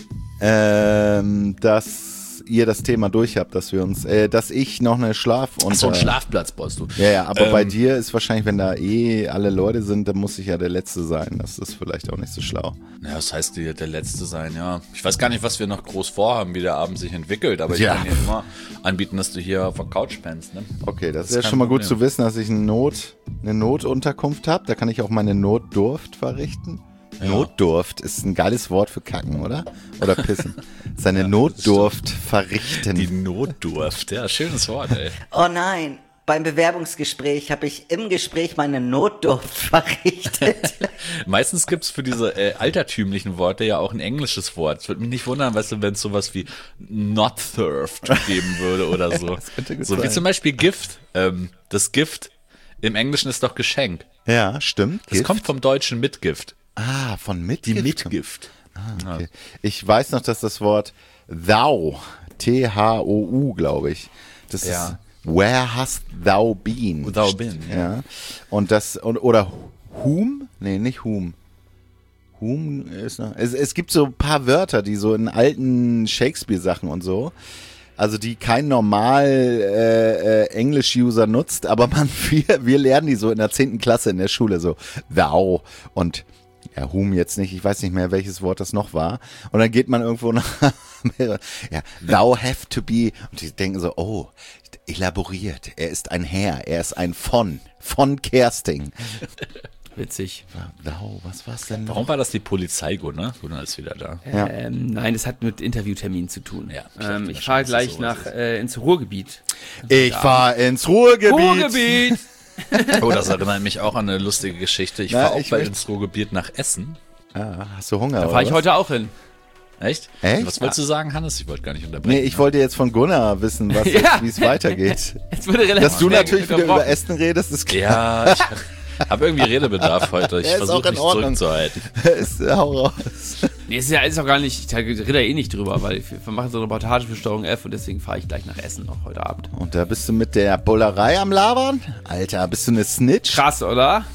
Ähm, dass ihr das Thema durch habt, dass wir uns, äh, dass ich noch eine Schlaf und So ein Schlafplatz brauchst du. Ja, ja, aber Ähm, bei dir ist wahrscheinlich, wenn da eh alle Leute sind, dann muss ich ja der Letzte sein. Das ist vielleicht auch nicht so schlau. Ja, das heißt, die, der Letzte sein, ja. Ich weiß gar nicht, was wir noch groß vorhaben, wie der Abend sich entwickelt, aber ich Ja. kann dir immer anbieten, dass du hier auf der Couch pennst, ne? Okay, das, Das ist ja ist schon mal kein gut Problem. zu wissen, dass ich eine, Not, eine Notunterkunft habe. Da kann ich auch meine Notdurft verrichten. Ja. Notdurft ist ein geiles Wort für kacken, oder? Oder pissen. Seine Ja, Notdurft verrichten. Die Notdurft, ja, schönes Wort, ey. Oh nein, beim Bewerbungsgespräch habe ich im Gespräch meine Notdurft verrichtet. Meistens gibt's für diese äh, altertümlichen Worte ja auch ein englisches Wort. Es würde mich nicht wundern, weißt du, wenn es sowas wie not thirst geben würde oder so. könnte gut So wie sein. zum Beispiel Gift. Ähm, das Gift im Englischen ist doch Geschenk. Ja, stimmt. Das Gift. kommt vom deutschen Mitgift. Ah, von Mitgift. Mitgift. Ah, okay. Ich weiß noch, dass das Wort thou, T H O U, glaube ich, das Ja. ist where hast thou been? Thou been, ja. ja. Und das, und, oder whom? Nee, nicht whom. Whom ist noch, es, es gibt so ein paar Wörter, die so in alten Shakespeare-Sachen und so, also die kein normal äh, äh, English-User nutzt, aber man, wir, wir lernen die so in der zehnten Klasse in der Schule, so thou und ja, whom jetzt nicht, ich weiß nicht mehr, welches Wort das noch war. Und dann geht man irgendwo nach, ja, thou have to be, und die denken so, oh, elaboriert, er ist ein Herr, er ist ein von, von Kersting. Witzig. Thou, was war's denn noch? Warum war das die Polizei, Gunnar? Gunnar ist wieder da. Ja. Ähm, nein, das hat mit Interviewtermin zu tun. Ja, ich ähm, dachte mir ich schon, fahre dass das gleich sowas nach ist. äh, ins Ruhrgebiet. Ich fahr ins Ruhrgebiet. Ruhrgebiet! Oh, das erinnert mich auch an eine lustige Geschichte. Ich Na, fahre auch ich bald möcht- ins Ruhrgebiet nach Essen. Ah, hast du Hunger? Da oder fahre ich was? heute auch hin. Echt? Echt? Was wolltest du sagen, Hannes? Ich wollte gar nicht unterbrechen. Nee, ich wollte jetzt von Gunnar wissen, was Ja. jetzt, wie es weitergeht. Jetzt wurde relativ Dass du schnell natürlich wieder unterbrochen. über Essen redest, ist klar. Ja, ich habe irgendwie Redebedarf heute. Ich Ja, ist auch versuche in mich Ordnung. zurückzuhalten. ist, hau raus. Nee, ist ja ist auch gar nicht, ich rede da eh nicht drüber, weil wir machen so eine Reportage für Steuerung F und deswegen fahre ich gleich nach Essen noch heute Abend. Und da bist du mit der Bullerei am Labern? Alter, bist du eine Snitch? Krass, oder?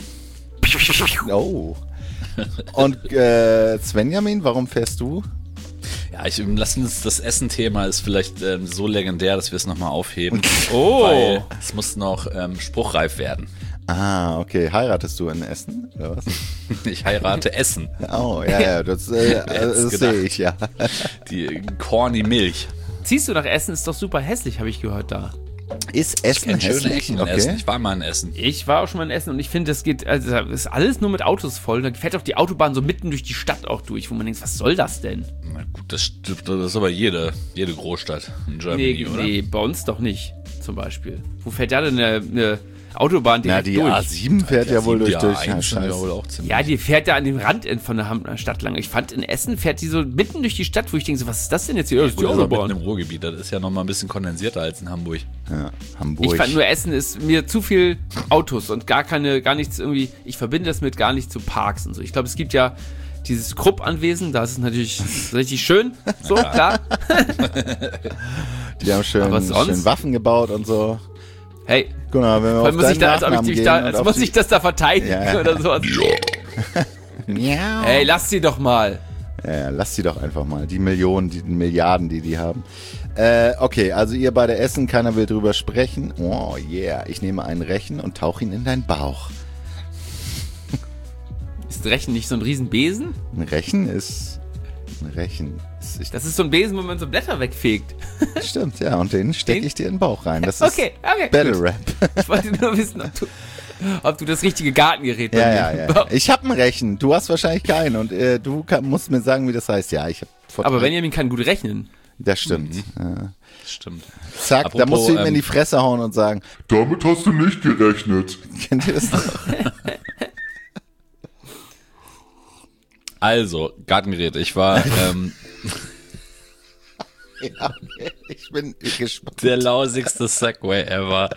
Oh. Und äh, Svenjamin, warum fährst du? Ja, Ja, ich, lass uns, das Essen-Thema ist vielleicht ähm, so legendär, dass wir es nochmal aufheben. Oh. Weil es muss noch ähm, spruchreif werden. Ah, okay. Heiratest du in Essen, oder was? Ich heirate Essen. Oh, ja, ja, das, äh, das gedacht? sehe ich, ja. Die corny Milch. Ziehst du nach Essen? Ist doch super hässlich, habe ich gehört da. Ist Essen Kennt schöne hässlich? Ecken in Okay. Essen. Ich war mal in Essen. Ich war auch schon mal in Essen und ich finde, das geht, also das ist alles nur mit Autos voll. Da fährt auch die Autobahn so mitten durch die Stadt auch durch, wo man denkt, was soll das denn? Na gut, das, stimmt, das ist aber jede, jede Großstadt in Germany, Nee, oder? nee, bei uns doch nicht, zum Beispiel. Wo fährt da denn eine, eine Autobahn Na, direkt die durch? A sieben fährt ja wohl durch, Die durch. A Ja, eins sind ja scheiße. wohl auch ziemlich. Ja, die fährt ja an dem Rand von der Ham- Stadt lang. Ich fand, in Essen fährt die so mitten durch die Stadt, wo ich denke, so, was ist das denn jetzt hier? Ja, das ist die Gut, das ist aber mitten Autobahn. im Ruhrgebiet. Das ist ja nochmal ein bisschen kondensierter als in Hamburg. Ja, Hamburg. Ich fand nur, Essen ist mir zu viel Autos und gar keine, gar nichts irgendwie, ich verbinde das mit gar nicht zu Parks und so. Ich glaube, es gibt ja dieses Krupp-Anwesen, da ist es natürlich richtig schön, so, klar. Die haben schön, Aber sonst? schön Waffen gebaut und so. Hey, Guck mal, wenn wir weil auf muss ich deinen da, als ob ich Nachnamen dich da, gehen als und muss auf ich das da verteidigen Ja, ja. oder sowas. die- Miau. Hey, lass sie doch mal. Ja, ja, lass sie doch einfach mal. Die Millionen, die Milliarden, die die haben. Äh, okay, also ihr beide essen, keiner will drüber sprechen. Oh yeah, ich nehme einen Rechen und tauche ihn in deinen Bauch. Ist Rechen nicht so ein Riesenbesen? Ein Rechen ist... Ein Rechen ist... Ich, Das ist so ein Besen, wo man so Blätter wegfegt. stimmt, ja, und den stecke Den? ich dir in den Bauch rein. Das ist Okay, okay. Battle gut. Rap. Ich wollte nur wissen, ob du, ob du das richtige Gartengerät bei Ja, mir ja, ja. baust. Ich habe einen Rechen, du hast wahrscheinlich keinen und äh, du kann, musst mir sagen, wie das heißt. Ja, ich habe... Aber Benjamin kann gut rechnen. Das stimmt. Ja. Stimmt. Zack, da Apropos, musst du ihm in ähm, die Fresse hauen und sagen, Damit hast du nicht gerechnet. kennt ihr das noch? Also, Gartengerät. Ich war ähm, Ja, ich bin gespannt. der lausigste Segway ever.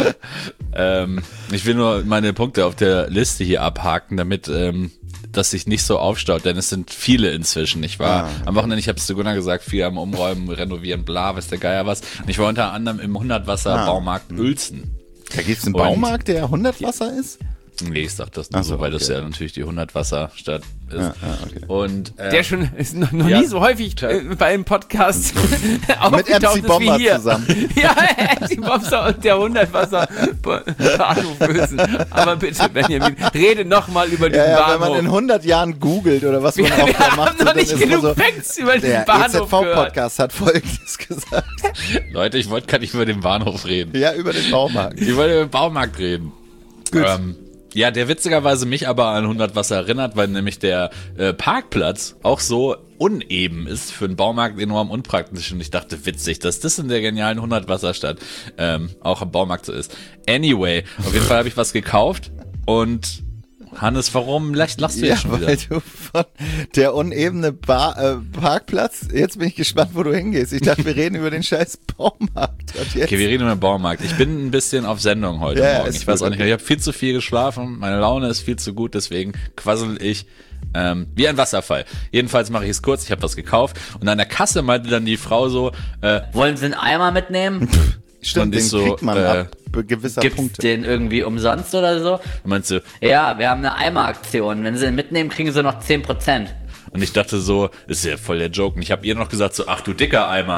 ähm, ich will nur meine Punkte auf der Liste hier abhaken, damit ähm, das sich nicht so aufstaut, denn es sind viele inzwischen. Ich war Ah, okay. am Wochenende, ich habe es zu Gunnar gesagt, viel am Umräumen, Renovieren, bla, weiß der Geier was. Und ich war unter anderem im hundertwasser-Baumarkt Uelzen. Da gibt's einen Und- Baumarkt, der hundert Wasser ist? Nee, ich sag das nur Ach so, so, weil das okay. ja natürlich die hundertwasser-Stadt ist. Ja, ja, okay. Und äh, Der schon ist noch, noch Ja. nie so häufig äh, bei einem Podcast Mit aufgetaucht M C ist Bomber wie hier. zusammen. Ja, M C Bomber und der hundertwasser Bahnhof Uelzen. Aber bitte, Benjamin, rede nochmal über diesen Ja, ja, wenn Bahnhof. man in hundert Jahren googelt oder was man wir auch wir da haben macht, noch dann nicht ist man genug so, Facts über diesen der E Bahnhof Z gehört. V-Podcast hat Folgendes gesagt. Leute, ich wollte gar nicht über den Bahnhof reden. Ja, über den Baumarkt. Ich wollte über den Baumarkt reden. Ähm, ja, der witzigerweise mich aber an hundert Wasser erinnert, weil nämlich der äh, Parkplatz auch so uneben ist, für einen Baumarkt enorm unpraktisch. Und ich dachte, witzig, dass das in der genialen hundert Wasserstadt ähm, auch am Baumarkt so ist. Anyway, auf jeden Fall habe ich was gekauft und Hannes, warum lachst, lachst du Ja, jetzt schon weil wieder? du von der unebene Bar, äh, Parkplatz, jetzt bin ich gespannt, wo du hingehst. Ich dachte, wir reden über den scheiß Baumarkt. Und jetzt, Okay, wir reden über den Baumarkt. Ich bin ein bisschen auf Sendung heute Ja, ja, Morgen. ist Ich weiß gut, auch nicht, okay. ich habe viel zu viel geschlafen, meine Laune ist viel zu gut, deswegen quassel ich ähm, wie ein Wasserfall. Jedenfalls mache ich es kurz, ich habe was gekauft und an der Kasse meinte dann die Frau so, äh, Wollen Sie einen Eimer mitnehmen? stimmt, und den ist so, kriegt man äh, ab gewisser Gibt's Punkte. den irgendwie umsonst oder so? und meinte so, Ja, wir haben eine Eimer-Aktion. Wenn Sie ihn mitnehmen, kriegen Sie noch zehn Prozent. und ich dachte so, ist ja voll der Joke. Und ich habe ihr noch gesagt so, ach du dicker Eimer.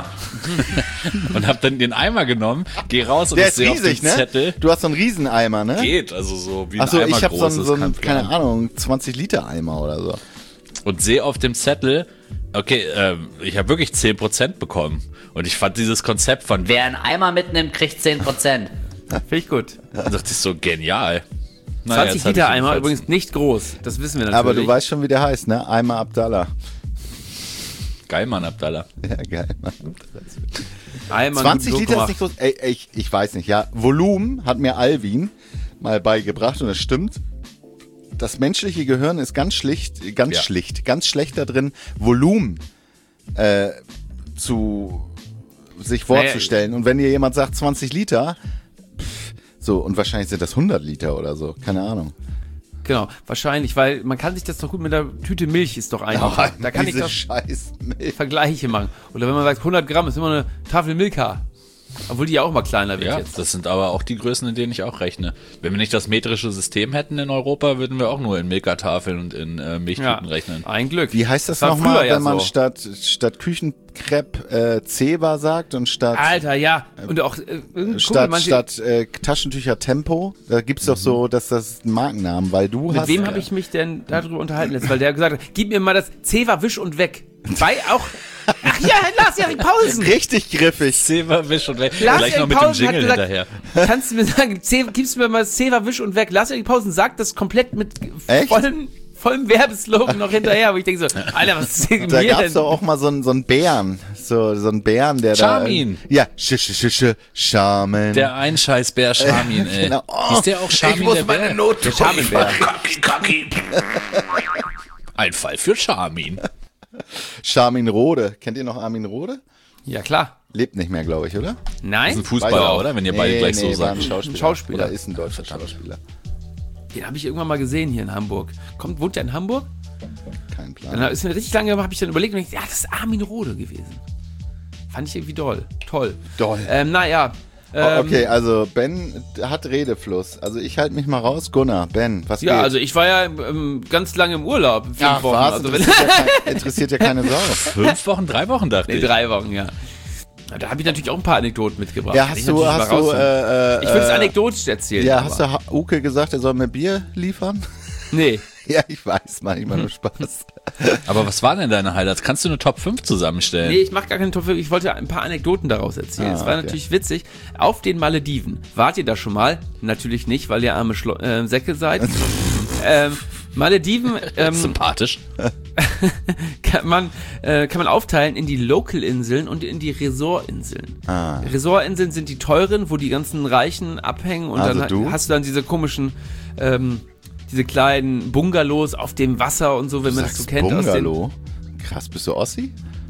und habe dann den Eimer genommen, geh raus und Der ich ist sehe auf riesig, dem ne? Zettel, Du hast so einen Rieseneimer, ne? geht, also so wie ein Achso, Eimer ich habe so groß einen, ist, so einen kein keine Plan. Ahnung, zwanzig Liter Eimer oder so. Und sehe auf dem Zettel, okay, ähm, ich habe wirklich zehn Prozent bekommen. Und ich fand dieses Konzept von, Wer einen Eimer mitnimmt, kriegt zehn Prozent. Finde ich gut. da dachte ich so, genial. Naja, zwanzig jetzt hab ich Liter Eimer, jedenfalls- übrigens nicht groß. Das wissen wir natürlich. Aber du weißt schon, wie der heißt, ne? Eimer Abdallah. Geil, Mann, Abdallah. Ja, geil, Mann. Eimer zwanzig gut Liter ist gemacht. nicht groß. Ey, ey, ich, ich weiß nicht, ja. Volumen hat mir Alvin mal beigebracht und das stimmt. Das menschliche Gehirn ist ganz schlicht, ganz Ja. schlicht, ganz schlecht da drin, Volumen äh, zu sich vorzustellen. Und wenn dir jemand sagt zwanzig Liter, pff, so, und wahrscheinlich sind das hundert Liter oder so, keine Ahnung. Genau, wahrscheinlich, weil man kann sich das doch gut mit der Tüte Milch ist doch einfach. da kann ich diese doch scheiß Milch. Vergleiche machen. Oder wenn man sagt, hundert Gramm ist immer eine Tafel Milka. Obwohl die ja auch mal kleiner wird Ja, jetzt. das sind aber auch die Größen, in denen ich auch rechne. Wenn wir nicht das metrische System hätten in Europa, würden wir auch nur in Milka-Tafeln und in äh, Milchtüten rechnen. Ein Glück. Wie heißt das War nochmal, früher wenn ja man so. statt, statt Küchenkrepp äh, Zewa sagt und statt, Alter, ja. Und auch äh, irgendein statt, Kumpel, manche, statt äh, Taschentücher Tempo? Da gibt's doch so, dass das ein Markennamen, weil du mit hast... wem habe ich mich denn darüber unterhalten jetzt? Weil der gesagt hat, gib mir mal das Zewa, wisch und weg. Bei auch... Ach ja, Lars-Erik Paulsen. Richtig griffig. Zewa, wisch und weg. Lars Gleich noch Erik mit dem Paulsen hat Jingle gesagt, hinterher. kannst du mir sagen, Zewa, gibst du mir mal das Zewa, wisch und weg. Lars-Erik Paulsen sagt das komplett mit Echt? vollem, vollem Werbeslogan noch hinterher, wo ich denke so, Alter, was ist denn Da mir gab's denn? doch auch mal so einen so einen Bären, so so einen Bären, der Charmin. da... Ja, sch, sch, sch, sch, Charmin. Der Einscheißbär Charmin, ey. Genau. Oh, Hieß der auch Charmin, ich muss der Bär? meine Not Der Charmin-Bär. Ein Fall für Charmin. Charmin Rode. Kennt ihr noch Armin Rode? Ja, klar. Lebt nicht mehr, glaube ich, oder? Das ist Nein? ein Fußballer, oder? Wenn ihr beide gleich so war ein sagt. Schauspieler. Schauspieler. Oder ist ein deutscher Schauspieler. Den habe ich irgendwann mal gesehen hier in Hamburg. Kommt, wohnt der in Hamburg? Kein Plan. Dann ist mir richtig lange, habe ich dann überlegt und ich, ja, das ist Armin Rohde gewesen. Fand ich irgendwie doll. Toll. Doll. Ähm, naja. Oh, Ähm, okay, also Ben hat Redefluss. Also ich halte mich mal raus. Gunnar, Ben, was Ja, geht? also ich war ja ähm, ganz lange im Urlaub. Fünf Ach, Wochen. was? Also wenn, interessiert, ja kein, interessiert ja keine Sau. Fünf Wochen, drei Wochen dachte nee, ich. drei Wochen, ja. Ja, da habe ich natürlich auch ein paar Anekdoten mitgebracht. Ja, Kann ich hast du, natürlich hast mal du, rausholen. äh, äh, Ich würde es äh, anekdotisch erzählen. Ja, aber- hast du Ha- Uke gesagt, er soll mir Bier liefern? Nee. Ja, ich weiß, manchmal nur Spaß. Aber was waren denn deine Highlights? Kannst du eine Top fünf zusammenstellen? Nee, ich mache gar keine Top fünf. Ich wollte ein paar Anekdoten daraus erzählen. Es Ah, war okay. natürlich witzig. Auf den Malediven. Wart ihr da schon mal? Natürlich nicht, weil ihr arme Schlo äh, Säcke seid. ähm, Malediven ähm, Sympathisch. kann, man, äh, kann man aufteilen in die Local-Inseln und in die Resort-Inseln. Ah. Resort-Inseln sind die teuren, wo die ganzen Reichen abhängen und Also dann du? hast du dann diese komischen, ähm, diese kleinen Bungalows auf dem Wasser und so, wenn man das so Sagst kennt. Aus den, Bungalow? Krass, bist du Ossi?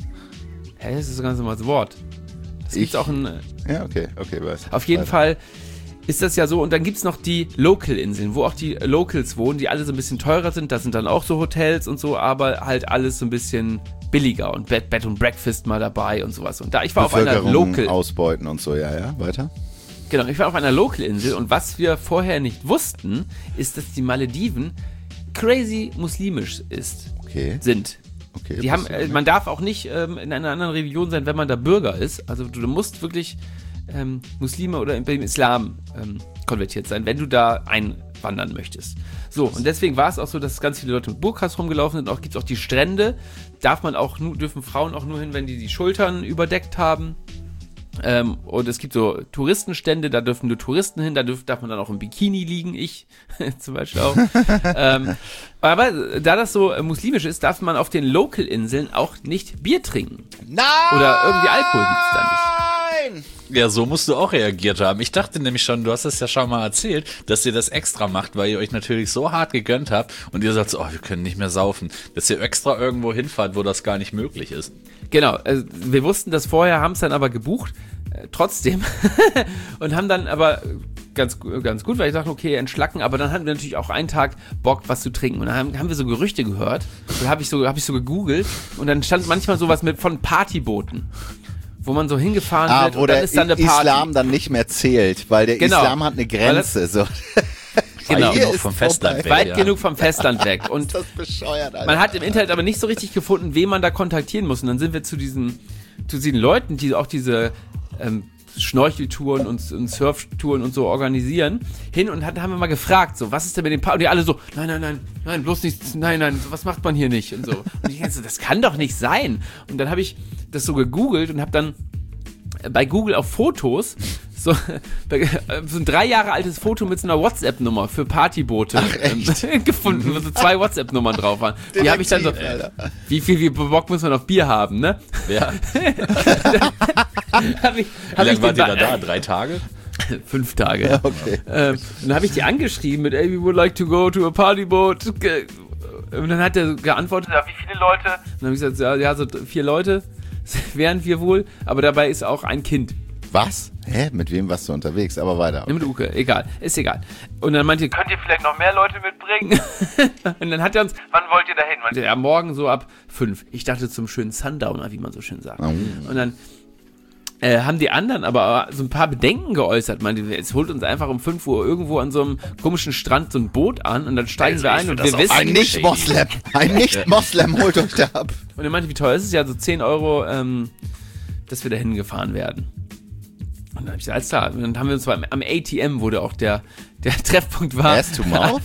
hä, das ist ein ganz normales Wort. Das gibt's Ich- auch in... äh, Ja, okay, okay, weiß. Auf jeden Weiter. Fall ist das ja so. Und dann gibt's noch die Local-Inseln, wo auch die Locals wohnen, die alle so ein bisschen teurer sind. Da sind dann auch so Hotels und so, aber halt alles so ein bisschen billiger und Bed, Bed und Breakfast mal dabei und sowas. Und da ich war auf einer Bevölkerung Local, ausbeuten und so, ja, ja, weiter. genau, ich war auf einer Local-Insel und was wir vorher nicht wussten, ist, dass die Malediven crazy muslimisch ist, Okay, sind. okay. Die haben, das- äh, man darf auch nicht ähm, in einer anderen Religion sein, wenn man da Bürger ist. Also du, du musst wirklich ähm, Muslime oder im im Islam ähm, konvertiert sein, wenn du da einwandern möchtest. So, und deswegen war es auch so, dass ganz viele Leute mit Burkas rumgelaufen sind. Auch gibt es auch die Strände. Darf man auch nur, dürfen Frauen auch nur hin, wenn die die Schultern überdeckt haben. Ähm, und es gibt so Touristenstände, da dürfen nur Touristen hin, da dürf, darf man dann auch im Bikini liegen, ich zum Beispiel auch. ähm, aber da das so äh, muslimisch ist, darf man auf den Local-Inseln auch nicht Bier trinken. Nein! Oder irgendwie Alkohol gibt's da nicht. Ja, so musst du auch reagiert haben. Ich dachte nämlich schon, du hast es ja schon mal erzählt, dass ihr das extra macht, weil ihr euch natürlich so hart gegönnt habt und ihr sagt so, oh, wir können nicht mehr saufen. Dass ihr extra irgendwo hinfahrt, wo das gar nicht möglich ist. Genau, also wir wussten das vorher, haben es dann aber gebucht, äh, trotzdem. Und haben dann aber ganz, ganz gut, weil ich dachte, okay, entschlacken, aber dann hatten wir natürlich auch einen Tag Bock, was zu trinken. Und dann haben, haben wir so Gerüchte gehört, und habe ich, so, hab ich so gegoogelt und dann stand manchmal sowas mit von Partybooten, wo man so hingefahren Ah, wird wo und dann der ist dann eine Party. Islam dann nicht mehr zählt, weil der Genau. Islam hat eine Grenze. So. Genau. Hier Genug ist vom Festland vorbei. weg. Weit ja. genug vom Festland weg. Und Das ist bescheuert, Alter. man hat im Internet aber nicht so richtig gefunden, wen man da kontaktieren muss. Und dann sind wir zu diesen, zu diesen Leuten, die auch diese ähm, Schnorcheltouren und, und Surftouren und so organisieren, hin und hat, haben wir mal gefragt, so, was ist denn mit den Paar? Und die alle so, nein, nein, nein, nein, bloß nichts, nein, nein, sowas macht man hier nicht und so. Und ich dachte so, das kann doch nicht sein. Und dann habe ich das so gegoogelt und habe dann bei Google auf Fotos so, so ein drei Jahre altes Foto mit so einer WhatsApp-Nummer für Partyboote ähm, gefunden, wo so zwei WhatsApp-Nummern drauf waren. Die habe ich dann so, Alter. wie viel wie Bock muss man auf Bier haben, ne? Ja. Hab ich, Wie hab lange ich wart den ihr da Ba- da? Drei Tage? Fünf Tage. Okay. Ähm, und dann habe ich die angeschrieben mit, ey, we would like to go to a partyboat. Und dann hat er geantwortet, ja, wie viele Leute? Und dann habe ich gesagt, ja, ja, so vier Leute wären wir wohl, aber dabei ist auch ein Kind. Was? Hä? Mit wem warst du unterwegs? Aber weiter. Ja, mit Uke, egal, ist egal. Und dann meinte, könnt ihr vielleicht noch mehr Leute mitbringen? Und dann hat er uns, wann wollt ihr dahin? Meinte, ja, morgen so ab fünf. Ich dachte zum schönen Sundowner, wie man so schön sagt. Oh. Und dann Äh, haben die anderen aber so ein paar Bedenken geäußert. Man, es holt uns einfach um fünf Uhr irgendwo an so einem komischen Strand so ein Boot an und dann steigen Also wir ich ein und find das wir auch wissen Ein Nicht-Moslem, ein Nicht-Moslem holt euch da ab. Und er meinte, wie teuer ist es? Ja, so zehn Euro, ähm, dass wir da hingefahren werden. Und dann habe ich gesagt, alles klar. Und dann haben wir uns zwar am A T M, wo der auch der, der Treffpunkt war. Ass to mouth?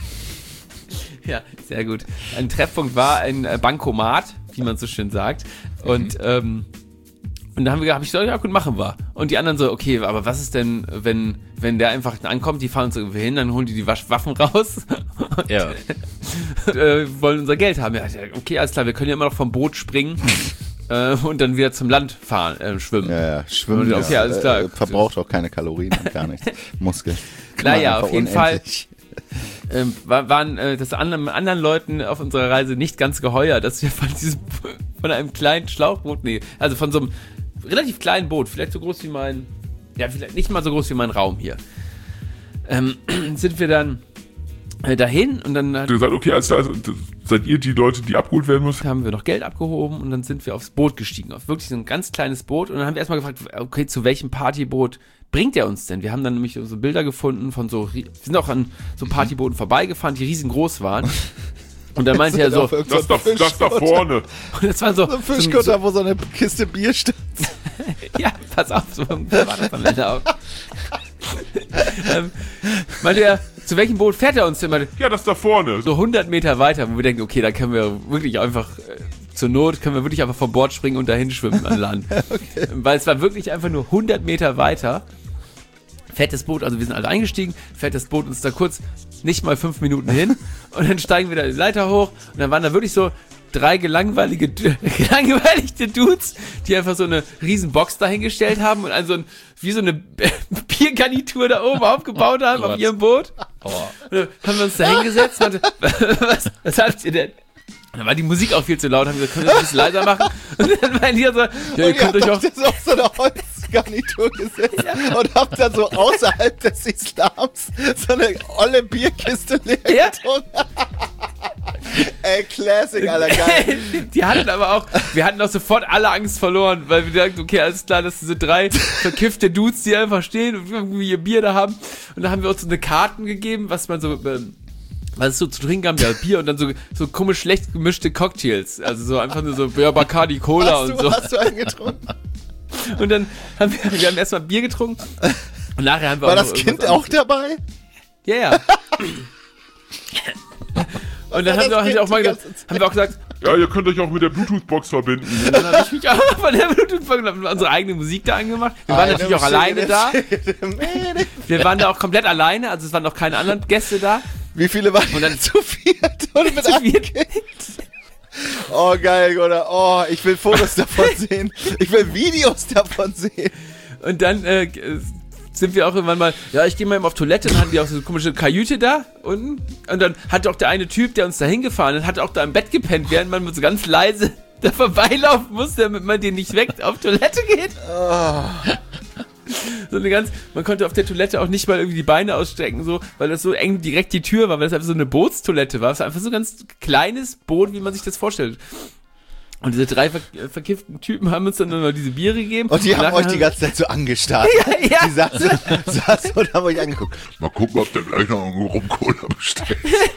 Ja, sehr gut. Ein Treffpunkt war ein äh, Bankomat, wie man so schön sagt. Und, ähm, und da haben wir, habe ich gesagt, ja gut, machen wir. Und die anderen so, okay, aber was ist denn, wenn, wenn der einfach ankommt, die fahren uns irgendwie hin, dann holen die die Wasch- Waffen raus und, Ja. und äh, wollen unser Geld haben. Ja, okay, alles klar, wir können ja immer noch vom Boot springen äh, und dann wieder zum Land fahren, äh, schwimmen. Ja, ja, schwimmen Okay, ist, alles klar. äh, verbraucht auch keine Kalorien und gar nichts. Muskeln. Naja, Einfach auf jeden unendlich. Ähm, war, waren äh, das anderen, anderen Leuten auf unserer Reise nicht ganz geheuer, dass wir von diesem, von einem kleinen Schlauchboot, nee, also von so einem relativ kleinen Boot, vielleicht so groß wie mein, ja, vielleicht nicht mal so groß wie mein Raum hier, ähm, sind wir dann äh, dahin und dann hat, gesagt, okay, also, also seid ihr die Leute, die abgeholt werden müssen? haben wir noch Geld abgehoben und dann sind wir aufs Boot gestiegen, auf wirklich so ein ganz kleines Boot und dann haben wir erstmal gefragt, okay, zu welchem Partyboot bringt er uns denn? Wir haben dann nämlich so Bilder gefunden von so, wir sind auch an so Partybooten vorbeigefahren, die riesengroß waren. Und dann meinte er so, Auf irgend so Das da, ein das da Fischkutter. vorne. und das war so, So ein so, Fischkutter, wo so eine Kiste Bier stand. ja, pass auf, so war das am Ende auch. ähm, meinte er, zu welchem Boot fährt er uns denn? Meinte, Ja, das da vorne. so hundert Meter weiter, wo wir denken, okay, da können wir wirklich einfach, äh, zur Not können wir wirklich einfach vom Bord springen und dahin schwimmen an Land. Okay. Weil es war wirklich einfach nur hundert Meter weiter. Fährt das Boot, also wir sind alle eingestiegen, fährt das Boot uns da kurz nicht mal fünf Minuten hin und dann steigen wir da die Leiter hoch und dann waren da wirklich so drei gelangweilige, gelangweiligte Dudes, die einfach so eine riesen Box dahingestellt haben und also ein, wie so eine Biergarnitur da oben aufgebaut haben auf ihrem Boot. Oh. Und dann haben wir uns da hingesetzt und meinte, was, was habt ihr denn? Und dann war die Musik auch viel zu laut, haben wir gesagt, könnt ihr das ein bisschen leiser machen? Und dann meinen die so, ja, ihr könnt euch auch... Habt ihr so auf so eine Holzgarnitur gesetzt und habt dann so außerhalb des Islams so eine olle Bierkiste leer Ja. getrunken. Ey, Classic, Alter, geil. Die hatten aber auch, wir hatten auch sofort alle Angst verloren, weil wir dachten, okay, alles klar, das sind so drei verkiffte Dudes, die einfach stehen und irgendwie ihr Bier da haben. Und dann haben wir uns so eine Karten gegeben, was man so, ähm, was es so zu trinken gab, ja, Bier und dann so, so komisch schlecht gemischte Cocktails. Also so einfach nur so, ja, Bacardi Cola Hast und du, so. hast du einen getrunken? Und dann haben wir, wir haben erstmal Bier getrunken und nachher haben wir War auch das noch Kind irgendwas auch dabei? Ja, ja. Und dann haben wir, auch, haben, wir auch mal gesagt, haben wir auch gesagt, Ja, ihr könnt euch auch mit der Bluetooth-Box verbinden. dann habe ich mich auch von der Bluetooth haben wir unsere eigene Musik da angemacht. Wir waren natürlich auch alleine da. Wir waren da auch komplett alleine, also es waren auch keine anderen Gäste da. Wie viele waren Und dann- zu viert und mit Zu einem viert. Kind? Oh, geil, oder? Oh, ich will Fotos davon sehen. Ich will Videos davon sehen. Und dann äh, sind wir auch irgendwann mal, ja, ich gehe mal eben auf Toilette, dann hatten die auch so eine komische Kajüte da unten. Und dann hatte auch der eine Typ, der uns da hingefahren hat, hat auch da im Bett gepennt, während man so ganz leise da vorbeilaufen muss, damit man den nicht weckt, auf Toilette geht. So eine ganz, man konnte auf der Toilette auch nicht mal irgendwie die Beine ausstrecken, so, weil das so eng direkt die Tür war, weil das einfach so eine Bootstoilette war. Es war einfach so ein ganz kleines Boot, wie man sich das vorstellt. Und diese drei ver verkifften Typen haben uns dann immer diese Biere gegeben. Und die haben nachher euch die ganze Zeit so angestarrt. Ja, ja. Die saßen, saßen und haben euch angeguckt. Mal gucken, ob der gleich noch einen Rum-Cola bestellt.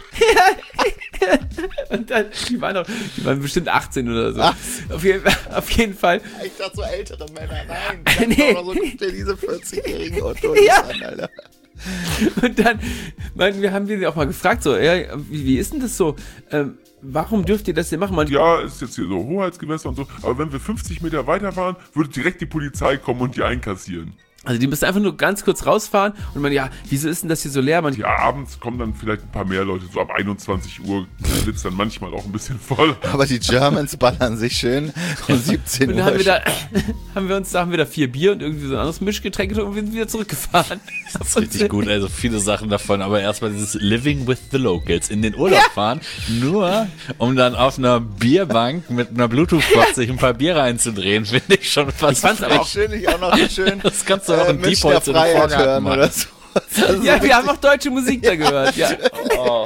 Und dann, die waren auch, die waren bestimmt achtzehn oder so. Auf jeden, auf jeden Fall. Ich dachte so ältere Männer, nein. Nee. So, guck dir diese vierzigjährigen Otto Ja. an, Alter. Und dann, meinten wir, haben wir sie auch mal gefragt, so, ja, wie, wie ist denn das so? Ähm, warum dürft ihr das denn machen? Man, Ja, ist jetzt hier so Hoheitsgewässer und so. Aber wenn wir fünfzig Meter weiter fahren, würde direkt die Polizei kommen und die einkassieren. also die müssen einfach nur ganz kurz rausfahren und man, ja, wieso ist denn das hier so leer? Man, Ja, abends kommen dann vielleicht ein paar mehr Leute. So ab einundzwanzig Uhr sitzt dann manchmal auch ein bisschen voll. Aber die Germans ballern sich schön um siebzehn und Uhr. dann haben wir da, haben wir uns, da haben wir da vier Bier und irgendwie so ein anderes Mischgetränk getrunken und wir sind wieder zurückgefahren. Das ist richtig gut, also viele Sachen davon, aber erstmal dieses Living with the Locals, in den Urlaub fahren, nur um dann auf einer Bierbank mit einer Bluetooth-Box sich ein paar Biere einzudrehen, finde ich schon fast. Ich fand's aber auch, schön, ich auch noch schön. Das kannst du auch in Münchner Deepholz in den Freiheit Vorgarten hören machen. oder so. Also ja, wir haben auch deutsche Musik da gehört, ja. Oh,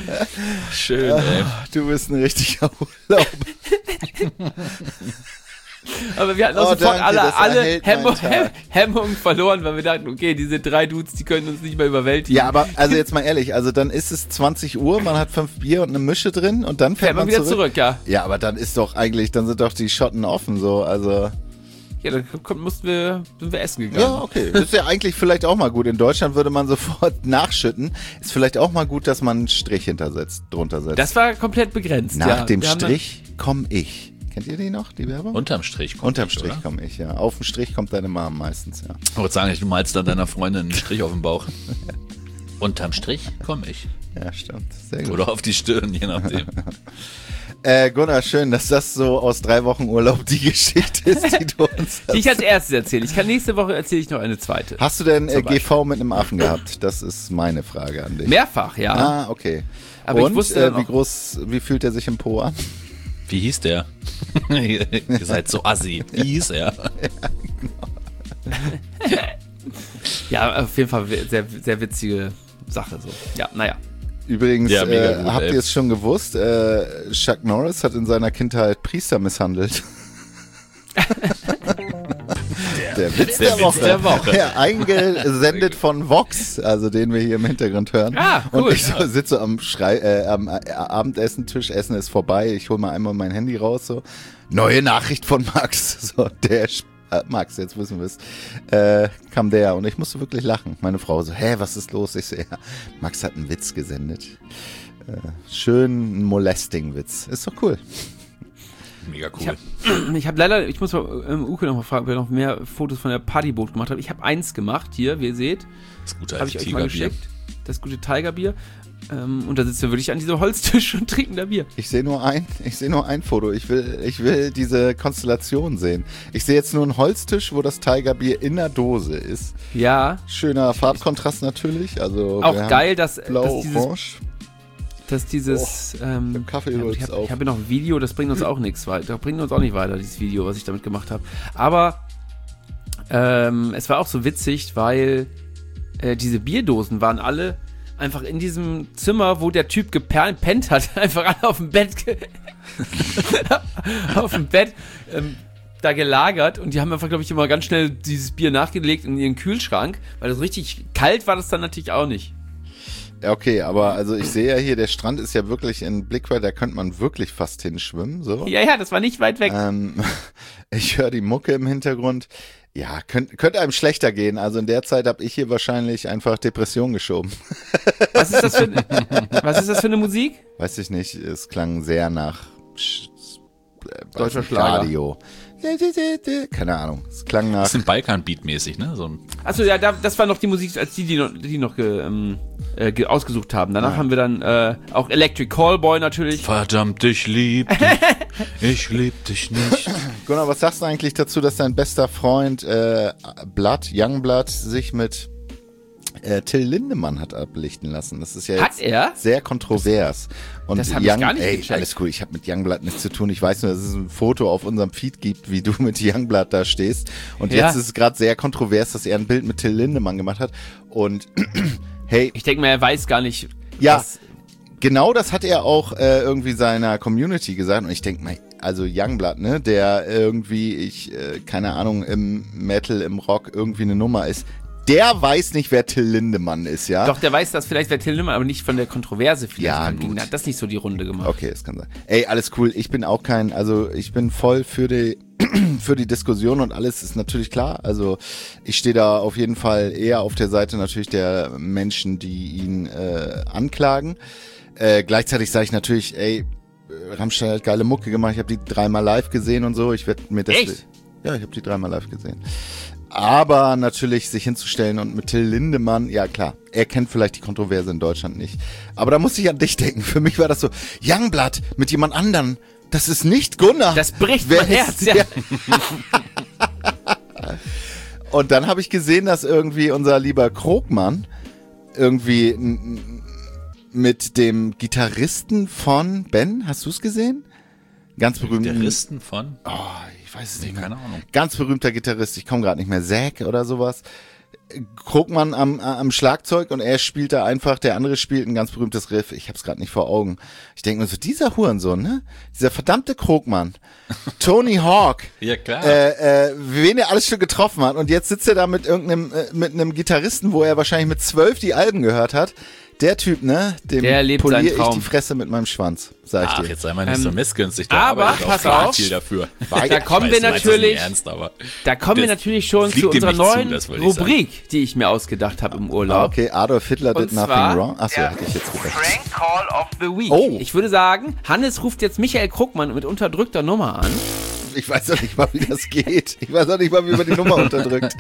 schön, ey. du bist ein richtiger Urlaub. Aber wir hatten auch Oh, sofort danke, alle, das alle erhält meinen Hemmung, Tag. Hemmungen verloren, weil wir dachten, okay, diese drei Dudes, die können uns nicht mehr überwältigen. Ja, aber also jetzt mal ehrlich, also dann ist es zwanzig Uhr, man hat fünf Bier und eine Mische drin und dann fährt Fährt man man wieder zurück. zurück, ja. Ja, aber dann ist doch eigentlich, dann sind doch die Schotten offen so, also... Ja, dann kommt, mussten wir, sind wir essen gegangen. Ja, okay. Das ist ja eigentlich vielleicht auch mal gut. In Deutschland würde man sofort nachschütten. Ist vielleicht auch mal gut, dass man einen Strich hintersetzt, drunter setzt. Das war komplett begrenzt. Nach ja. dem Wir haben Strich komme ich. Kennt ihr die noch, die Werbung? Unterm Strich kommt Unterm ich, Strich oder? komme ich, ja. Auf dem Strich kommt deine Mom meistens, ja. Ich wollte sagen, du malst dann deiner Freundin einen Strich auf den Bauch. Unterm Strich komme ich. Ja, stimmt. Sehr gut. Oder auf die Stirn, je nachdem. Äh, Gunnar, schön, dass das so aus drei Wochen Urlaub die Geschichte ist, die du uns Die ich als erstes erzähle. Ich kann nächste Woche erzähle ich noch eine zweite. Hast du denn äh, Zum G V mit einem Affen gehabt? Das ist meine Frage an dich. Mehrfach, ja. Ah, okay. Aber ich Und wusste äh, dann wie auch- groß, wie fühlt er sich im Po an? Wie hieß der? Ihr seid so assi. Wie hieß er? Ja, auf jeden Fall sehr, sehr witzige Sache. So. Ja, naja. Übrigens, Ja, mega äh, gut, habt ey. ihr es schon gewusst? Äh, Chuck Norris hat in seiner Kindheit Priester misshandelt. Der Witz der, der Witz Woche. der Woche. Ja, eingesendet von Vox, also den wir hier im Hintergrund hören. Ah, cool. Und ich so, sitze am, Schrei äh, am äh, Abendessentisch, Essen ist vorbei, ich hole mal einmal mein Handy raus, so, neue Nachricht von Max. So, der Sp- äh, Max, jetzt wissen wir es, äh, kam der und ich musste wirklich lachen. Meine Frau so, hä, was ist los? Ich so, ja, Max hat einen Witz gesendet. Äh, schön ein Molesting-Witz. Ist doch cool. Mega Ich cool. habe ich hab leider, ich muss mal ähm, Uke noch mal fragen, ob er noch mehr Fotos von der Partyboot gemacht hat. Ich habe eins gemacht, hier, wie ihr seht. Das gute Habe ich alte euch mal Tigerbier. geschickt. Das gute Tigerbier. Ähm, und da sitzen wir wirklich an diesem Holztisch und trinken da Bier. Ich sehe nur ein, ich sehe nur ein Foto. Ich will, ich will diese Konstellation sehen. Ich sehe jetzt nur einen Holztisch, wo das Tigerbier in der Dose ist. Ja, Schöner Farbkontrast natürlich. Also auch wir haben geil, dass, Blau, dass dieses, orange. dass dieses ähm, der Kaffee ja, gut, übrigens ich habe auch. hab hier noch ein Video, das bringt uns auch nichts weiter. Das bringt uns auch nicht weiter, dieses Video, was ich damit gemacht habe. Aber ähm, es war auch so witzig, weil äh, diese Bierdosen waren alle einfach in diesem Zimmer, wo der Typ gepennt hat, einfach alle auf dem Bett ge auf dem Bett ähm, da gelagert und die haben einfach, glaube ich, immer ganz schnell dieses Bier nachgelegt in ihren Kühlschrank, weil das richtig kalt war das dann natürlich auch nicht. Ja, okay, aber also ich sehe ja hier, der Strand ist ja wirklich in Blickweite, da könnte man wirklich fast hinschwimmen, so. Ja, ja, das war nicht weit weg. Ähm, ich höre die Mucke im Hintergrund. Ja, könnte könnt einem schlechter gehen. Also in der Zeit habe ich hier wahrscheinlich einfach Depression geschoben. Was ist das für, was ist das für eine Musik? Weiß ich nicht, es klang sehr nach Sch- äh, Deutscher weiß nicht, Schlager. Radio. Keine Ahnung, es klang nach... Das sind Balkan-Beat-mäßig, ne? So ein Achso, ja, da, das war noch die Musik, als die, die noch, die noch ge, ähm, äh, ge, ausgesucht haben. Danach haben wir dann äh, auch Electric Callboy natürlich. Verdammt, ich lieb dich. Ich lieb dich nicht. Gunnar, was sagst du eigentlich dazu, dass dein bester Freund äh, Blood, Youngblood, sich mit äh, Till Lindemann hat ablichten lassen? Das ist ja Hat jetzt er? sehr kontrovers. Und Das hab ich gar nicht ey, gecheckt. alles cool, ich habe mit Youngblood nichts zu tun. Ich weiß nur, dass es ein Foto auf unserem Feed gibt, wie du mit Youngblood da stehst. Und Ja. jetzt ist es gerade sehr kontrovers, dass er ein Bild mit Till Lindemann gemacht hat. Und hey, Ich denke mal, er weiß gar nicht, ja, was, genau das hat er auch äh, irgendwie seiner Community gesagt. Und ich denke mal, also Youngblood, ne, der irgendwie, ich, äh, keine Ahnung, im Metal, im Rock irgendwie eine Nummer ist, der weiß nicht, wer Till Lindemann ist, ja? Doch, der weiß das vielleicht, wer Till Lindemann, aber nicht von der Kontroverse vielleicht. Ja, anging. gut. Er hat das nicht so die Runde gemacht. Okay, das kann sein. Ey, alles cool. Ich bin auch kein, also ich bin voll für die für die Diskussion und alles ist natürlich klar. Also ich stehe da auf jeden Fall eher auf der Seite natürlich der Menschen, die ihn äh, anklagen. Äh, gleichzeitig sage ich natürlich, ey, Rammstein hat geile Mucke gemacht. Ich habe die dreimal live gesehen und so. Ich werde mir das. Echt? Ja, ich habe die dreimal live gesehen. Aber natürlich sich hinzustellen und mit Till Lindemann, ja klar, er kennt vielleicht die Kontroverse in Deutschland nicht. Aber da muss ich an dich denken. Für mich war das so, Youngblood mit jemand anderen, das ist nicht Gunnar. Das bricht Wer mein ist Herz, ja. der? Und dann habe ich gesehen, dass irgendwie unser lieber Krogmann irgendwie n- n- mit dem Gitarristen von Ben, hast du es gesehen? Ganz berühmt. Gitarristen von? Oh, ich weiß es nicht mehr. Keine Ahnung. Ganz berühmter Gitarrist, ich komme gerade nicht mehr, Zack oder sowas. Krogmann am, am Schlagzeug und er spielt da einfach, der andere spielt ein ganz berühmtes Riff. Ich hab's gerade nicht vor Augen. Ich denke mir so, dieser Hurensohn, ne? Dieser verdammte Krogmann, Tony Hawk, Ja, klar. äh, äh, wen er alles schon getroffen hat. Und jetzt sitzt er da mit irgendeinem, äh, mit einem Gitarristen, wo er wahrscheinlich mit zwölf die Alben gehört hat. Der Typ, ne? Dem Der lebt poliere seinen ich Traum. die Fresse mit meinem Schwanz, sag ich Ach, dir. jetzt sei mal nicht Ähm, so missgünstig. Der aber, arbeitet pass auch auf. viel dafür. Da kommen wir Ich weiß, du meinst das natürlich, nicht ernst, aber da kommen wir das natürlich schon fliegt zu dem unserer nicht zu, neuen das wollte ich sagen. Rubrik, die ich mir ausgedacht habe im Ah, Urlaub. okay, Adolf Hitler Und did nothing zwar wrong. Achso, der hätte ich jetzt gedacht. Prank Call of the Week. Oh. Ich würde sagen, Hannes ruft jetzt Michael Krugmann mit unterdrückter Nummer an. Ich weiß doch nicht mal, wie das geht. Ich weiß auch nicht mal, wie man die Nummer unterdrückt.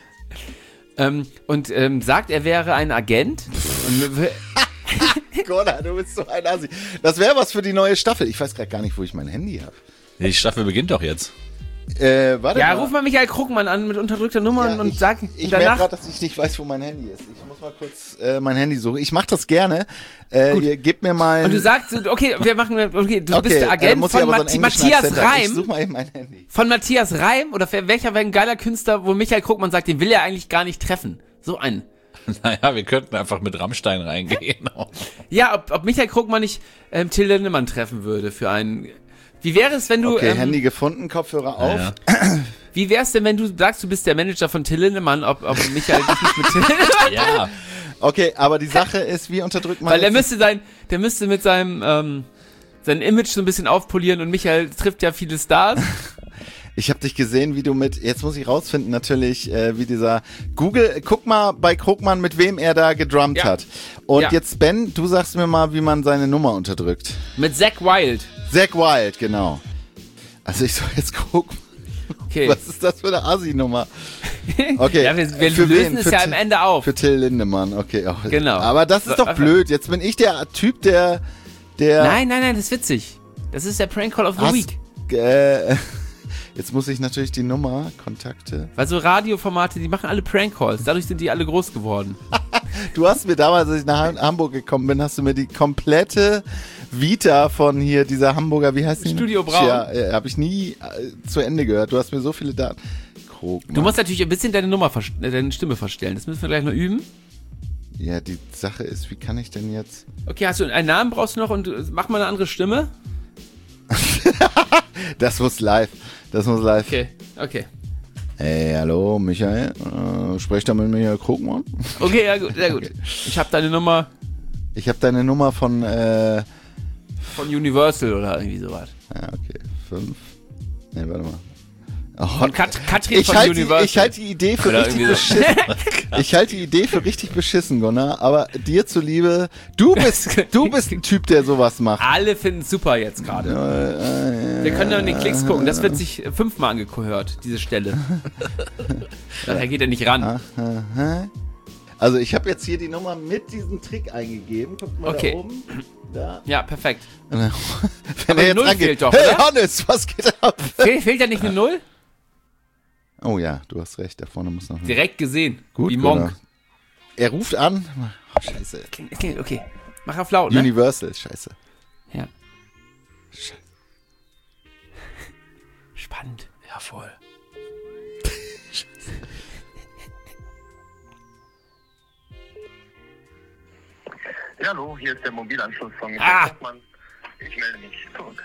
Ähm, und ähm, sagt, er wäre ein Agent. Und wir- Gordon, du bist so ein Assi. Das wäre was für die neue Staffel. Ich weiß gerade gar nicht, wo ich mein Handy habe. Die Staffel beginnt doch jetzt. Äh, warte ja, mal. ruf mal Michael Krugmann an mit unterdrückter Nummer Ja, und ich, sag Ich merke danach. gerade, dass ich nicht weiß, wo mein Handy ist. Ich muss mal kurz äh, mein Handy suchen. Ich mache das gerne. Äh, ihr gebt mir mal... Und du sagst, okay, wir machen, okay, du okay, bist der äh, Agent muss ich von aber so Matt- einen englischen Matthias Akzent haben. Ich Reim. such mal eben mein Handy. Von Matthias Reim oder wer- welcher wäre ein geiler Künstler, wo Michael Krugmann sagt, den will er eigentlich gar nicht treffen. So einen. Naja, wir könnten einfach mit Rammstein reingehen. Ja, ob, ob Michael Krugmann nicht ähm, Till Lindemann treffen würde für einen. Wie wäre es, wenn du. Okay, ähm, Handy gefunden, Kopfhörer auf. Ja. Wie wäre es denn, wenn du sagst, du bist der Manager von Till Lindemann, ob, ob Michael dich nicht mit Till Lindemann. Ja, Okay, aber die Sache ist, wie unterdrückt man Weil der jetzt- müsste sein, der müsste mit seinem, ähm, sein Image so ein bisschen aufpolieren und Michael trifft ja viele Stars. Ich habe dich gesehen, wie du mit, jetzt muss ich rausfinden natürlich, äh, wie dieser Google, guck mal bei Krugmann, mit wem er da gedrummt Ja. hat. Und Ja. jetzt Ben, du sagst mir mal, wie man seine Nummer unterdrückt. Mit Zack Wild. Zack Wild, genau. Also ich soll jetzt gucken, Okay. was ist das für eine Assi-Nummer? Okay. Ja, wir, wir Für lösen wen? es Für ja Till- am Ende auf. Für Till Lindemann, okay. Auch. Genau. Aber das ist So, doch blöd. Jetzt bin ich der Typ, der, der. Nein, nein, nein, das ist witzig. Das ist der Prank Call of the Was? Week. Äh, jetzt muss ich natürlich die Nummer, Kontakte. Weil so Radioformate, die machen alle Prank Calls. Dadurch sind die alle groß geworden. Du hast mir damals, als ich nach Ham- Hamburg gekommen bin, hast du mir die komplette Vita von hier, dieser Hamburger, wie heißt die? Studio Braun. Ja, äh, habe ich nie äh, zu Ende gehört. Du hast mir so viele Daten. Krugmann. Du musst natürlich ein bisschen deine Nummer, vers- äh, deine Stimme verstellen. Das müssen wir gleich noch üben. Ja, die Sache ist, wie kann ich denn jetzt... Okay, hast du einen Namen brauchst du noch und äh, mach mal eine andere Stimme? Das muss live. Das muss live. Okay, okay. Hey, hallo, Michael. Äh, sprech da mit Michael Krugmann? Okay, ja gut, sehr gut. Ich habe deine Nummer Ich habe deine Nummer von... Äh, von Universal oder irgendwie sowas. ja, okay. Fünf. Nee, warte mal. Oh, Von Kat Katrin ich von halte die, Universal. ich halt die Idee für Oder richtig irgendwie so. beschissen. Ich halte die Idee für richtig beschissen, Gunnar. Aber dir zuliebe, du bist, du bist ein Typ, der sowas macht. Alle finden es super jetzt gerade. Wir können ja in den Klicks gucken. Das wird sich äh, fünfmal angehört, diese Stelle. Daher geht er nicht ran. Also ich habe jetzt hier die Nummer mit diesem Trick eingegeben. Guckt mal Okay. da oben. Da. Ja, perfekt. Wenn Aber er die jetzt Null rangeht. fehlt doch, Hey oder? Hannes, was geht ab? Fehl, fehlt ja nicht eine Null? Oh ja, du hast recht. Da vorne muss noch. Direkt gesehen. Gut, Wie Monk. Gunnar. Er ruft an. Oh, scheiße. Okay, okay, okay. Mach auf laut, ne? Universal, scheiße. Ja. Scheiße. Spannend. ja voll. Ja, hallo, hier ist der Mobilanschluss von Michael Ah. Krugmann. Ich melde mich zurück.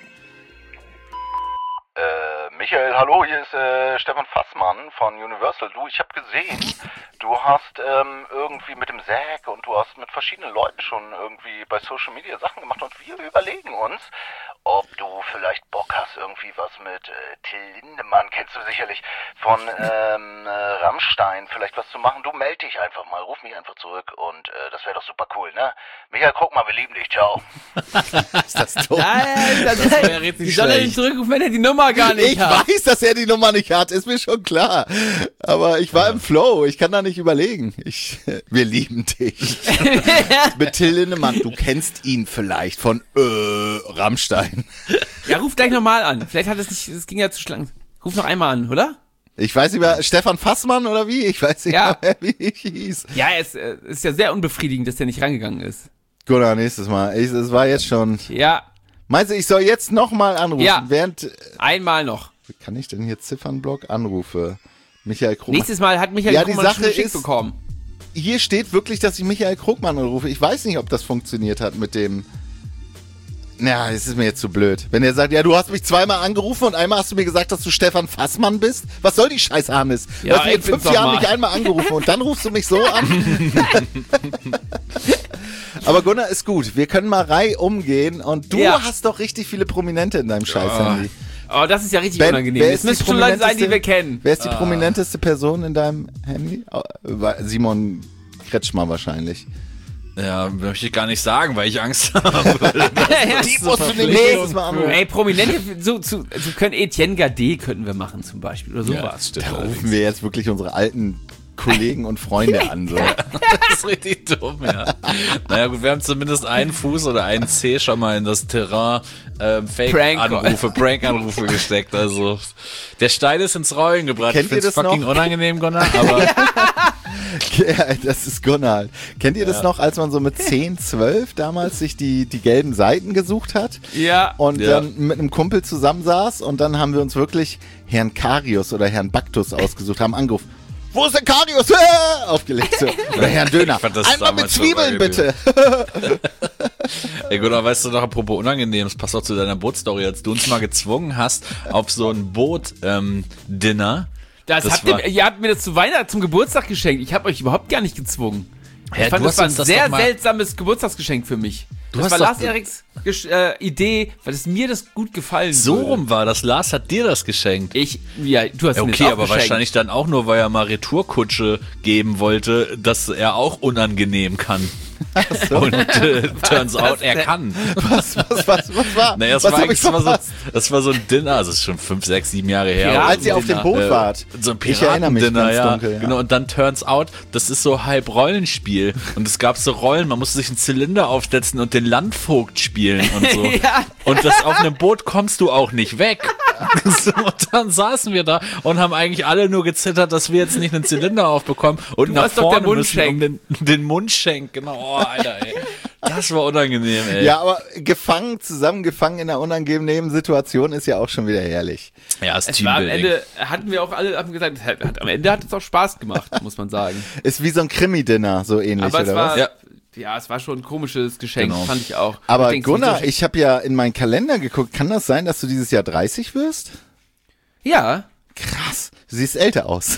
Äh, Michael, hallo, hier ist äh, Stefan Fassmann von Universal. Du, ich habe gesehen, du hast ähm, irgendwie mit dem Zack und du hast mit verschiedenen Leuten schon irgendwie bei Social Media Sachen gemacht und wir überlegen uns, ob du vielleicht Bock hast, irgendwie was mit äh, Till Lindemann, kennst du sicherlich, von ähm, äh, Rammstein, vielleicht was zu machen. Du meld dich einfach mal, ruf mich einfach zurück und äh, das wäre doch super cool, ne? Michael, guck mal, wir lieben dich, ciao. Ist das doof? Nein, das war ja richtig Wie soll er denn schlecht. zurückrufen, wenn er die Nummer gar nicht Ich hat? weiß, dass er die Nummer nicht hat, ist mir schon klar. Aber ich war im Flow, ich kann da nicht überlegen. Ich, wir lieben dich. Mit Till Lindemann, du kennst ihn vielleicht von äh, Rammstein. Ja, ruf gleich nochmal an. Vielleicht hat es nicht, es ging ja zu schlank. Ruf noch einmal an, oder? Ich weiß nicht mehr, Stefan Fassmann oder wie? Ich weiß nicht Ja. mehr, wie ich hieß. Ja, es äh, ist ja sehr unbefriedigend, dass der nicht rangegangen ist. Gunnar, nächstes Mal. Ich, es war jetzt schon. Ja, Meinst du, ich soll jetzt nochmal anrufen? Ja. Während, einmal noch. wie kann ich denn hier Ziffernblock Anrufe? Michael Krugmann. Nächstes Mal hat Michael Ja, die Krugmann Sache schon geschickt ist- bekommen. Hier steht wirklich, dass ich Michael Krugmann anrufe. Ich weiß nicht, ob das funktioniert hat mit dem... Na, es ist mir jetzt zu blöd. Wenn er sagt, ja, du hast mich zweimal angerufen und einmal hast du mir gesagt, dass du Stefan Fassmann bist. Was soll die Scheiße, Hannes? Du Ja, hast mich in ich fünf bin's doch Jahren mal. nicht einmal angerufen und dann rufst du mich so an. Aber Gunnar, ist gut. Wir können mal Reihe umgehen und du Ja. hast doch richtig viele Prominente in deinem Scheiß-Handy. Oh, das ist ja richtig Ben, unangenehm. wer Es ist die müssen schon Leute sein, die prominenteste- wir kennen. Wer ist die prominenteste Person in deinem Handy? Oh, Simon Kretschmer wahrscheinlich. Ja, möchte ich gar nicht sagen, weil ich Angst habe. Die musst du nämlich Nee, nächstes Mal anrufen. ey, Prominente, so, so, so können Etienne Gade könnten wir machen zum Beispiel oder sowas. stimmt. Da rufen wir jetzt wirklich unsere alten Kollegen und Freunde an. So. Das ist richtig dumm, ja. Naja gut, wir haben zumindest einen Fuß oder einen Zeh schon mal in das Terrain ähm, Fake-Anrufe, Prank-Anrufe gesteckt. Also der Stein ist ins Rollen gebracht. Kennt Ich find's ihr das fucking noch? unangenehm, Gunnar, aber Ja, das ist Gunnar. Kennt ihr das noch, als man so mit zehn, zwölf damals sich die, die gelben Seiten gesucht hat? Ja. Und Ja. dann mit einem Kumpel zusammensaß und dann haben wir uns wirklich Herrn Karius oder Herrn Baktus ausgesucht, haben angerufen. Wo ist der Karius? Äh, aufgelegt. So. Oder Herrn Döner. Ich fand das Einmal mit damals so Zwiebeln, bitte. ey Gunnar, weißt du noch, apropos unangenehm, das passt auch zu deiner Bootstory, als du uns mal gezwungen hast auf so ein Boot-Dinner. Das, Das habt war- ihr, ihr habt mir das zu Weihnachten, zum Geburtstag geschenkt. Ich habe euch überhaupt gar nicht gezwungen. Ja, ich fand, du das war ein hast uns das sehr doch mal- seltsames Geburtstagsgeschenk für mich. Du das hast war doch- Lars Eriks Gesch äh, Idee, weil es mir das gut gefallen So würde. rum war das. Lars hat dir das geschenkt. Ich, ja, du hast mir Okay, das auch aber geschenkt. wahrscheinlich dann auch nur, weil er mal Retourkutsche geben wollte, dass er auch unangenehm kann. Und äh, turns out, er kann. Was, was, was, was war? Naja, das was war, hab eigentlich, ich das, war so, verpasst? das war so ein Dinner, also das ist schon fünf, sechs, sieben Jahre her. Ja, oder Als so. ihr auf dem Boot Äh, wart. So ein Ich erinnere mich Piratendinner, ganz ja. dunkel, ja. Genau, und dann turns out, das ist so halb Rollenspiel. Und es gab so Rollen, man musste sich einen Zylinder aufsetzen und den Landvogt spielen und so. Ja. Und das auf einem Boot kommst du auch nicht weg. So, und dann saßen wir da und haben eigentlich alle nur gezittert, dass wir jetzt nicht einen Zylinder aufbekommen und Du nach warst doch der vorne müssen, um Mundschenk. den, den Mundschenk. Genau, oh, Alter, ey. Das war unangenehm, ey. Ja, aber gefangen, zusammengefangen in einer unangenehmen Situation ist ja auch schon wieder herrlich. ja das Es war am Teambuilding. Ende, hatten wir auch alle haben gesagt, es hat, hat, am Ende hat es auch Spaß gemacht, muss man sagen. Ist wie so ein Krimi-Dinner, so ähnlich, Aber es oder war, was? Ja. ja. es war schon ein komisches Geschenk, Genau. fand ich auch. Aber ich denk's Gunnar, nicht so- ich habe ja in meinen Kalender geguckt. Kann das sein, dass du dieses Jahr dreißig wirst? ja, Krass, du siehst älter aus.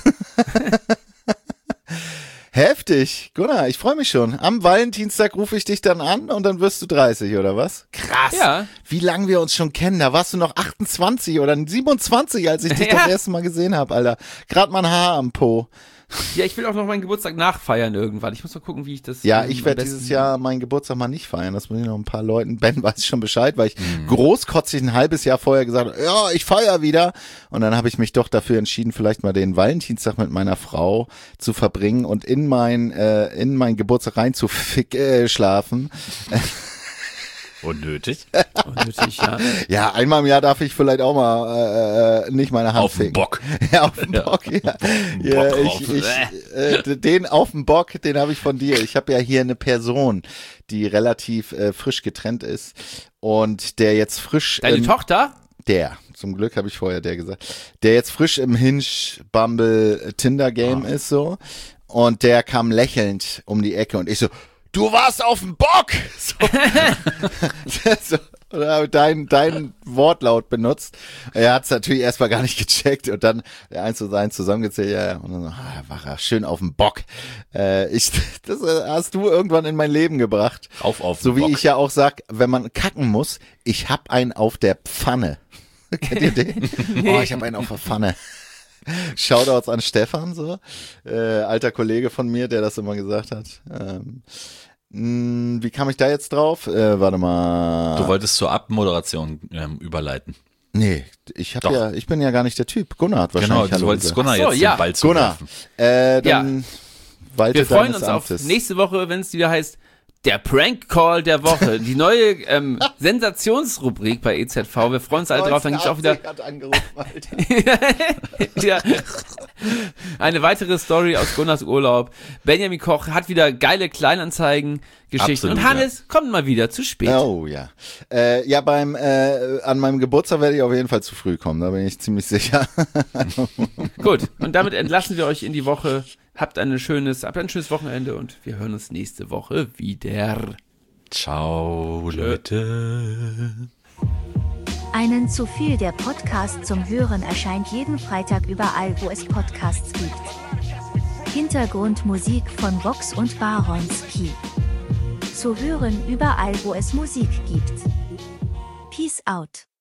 Heftig. Gunnar, ich freue mich schon. Am Valentinstag rufe ich dich dann an und dann wirst du dreißig, oder was? Krass. Ja. Wie lange wir uns schon kennen. Da warst du noch achtundzwanzig oder siebenundzwanzig, als ich dich Ja. das erste Mal gesehen habe, Alter. Gerade mal ein Haar am Po. ja, ich will auch noch meinen Geburtstag nachfeiern irgendwann. Ich muss mal gucken, wie ich das Ja, ähm, ich am werde besten- dieses Jahr meinen Geburtstag mal nicht feiern. Das muss ich noch ein paar Leuten. Ben weiß schon Bescheid, weil ich großkotzig ein halbes Jahr vorher gesagt habe, ja, ich feiere wieder. Und dann habe ich mich doch dafür entschieden, vielleicht mal den Valentinstag mit meiner Frau zu verbringen und in mein äh, in meinen Geburtstag rein zu fick, äh, schlafen. Unnötig. Unnötig, ja. Ja, einmal im Jahr darf ich vielleicht auch mal äh, nicht meine Hand Auf den ficken. Bock. Ja, auf den Bock, ja. ja Bock drauf. ich, ich, äh, d- den auf den Bock, den habe ich von dir. Ich habe ja hier eine Person, die relativ äh, frisch getrennt ist und der jetzt frisch Deine im, Tochter? der, zum Glück habe ich vorher der gesagt, der jetzt frisch im Hinge Bumble Tinder Game ist so und der kam lächelnd um die Ecke und ich so, du warst auf dem Bock! So. so. Oder habe dein, dein Wortlaut benutzt. Er hat es natürlich erstmal gar nicht gecheckt und dann der eins zu eins zusammengezählt, ja, ja. Und dann so, ah, war er schön auf dem Bock. Äh, ich, das äh, hast du irgendwann in mein Leben gebracht. Auf, auf So den wie Bock. ich ja auch sag, wenn man kacken muss, ich hab einen auf der Pfanne. Kennt ihr den? Oh, ich hab einen auf der Pfanne. Shoutouts an Stefan, so, äh, alter Kollege von mir, der das immer gesagt hat. Ähm, mh, wie kam ich da jetzt drauf? Äh, warte mal. Du wolltest zur Abmoderation ähm, überleiten. Nee, ich hab Doch. ja, ich bin ja gar nicht der Typ. Gunnar hat Genau, wahrscheinlich du Hallo wolltest gesagt. Gunnar Ach so, jetzt ja. den Ball zu Gunnar, werfen. äh, dann walte Wir freuen deines uns auf Amtes. nächste Woche, wenn es wieder heißt Der Prank Call der Woche, die neue ähm, Sensationsrubrik bei E Z V. Wir freuen uns alle drauf. Dann gibt's auch wieder hat angerufen, Alter. ja. Eine weitere Story aus Gunnars Urlaub. Benjamin Koch hat wieder geile Kleinanzeigen-Geschichten. Absolut, Und Hannes ja. kommt mal wieder zu spät. Oh ja. Äh, ja, beim äh, an meinem Geburtstag werde ich auf jeden Fall zu früh kommen, da bin ich ziemlich sicher. Gut, und damit entlassen wir euch in die Woche. Habt ein schönes, habt ein schönes Wochenende und wir hören uns nächste Woche wieder. Ciao, Leute. Einen zu viel, der Podcast zum Hören erscheint jeden Freitag überall, wo es Podcasts gibt. Hintergrundmusik von Vox und Baronski. Zu hören überall, wo es Musik gibt. Peace out.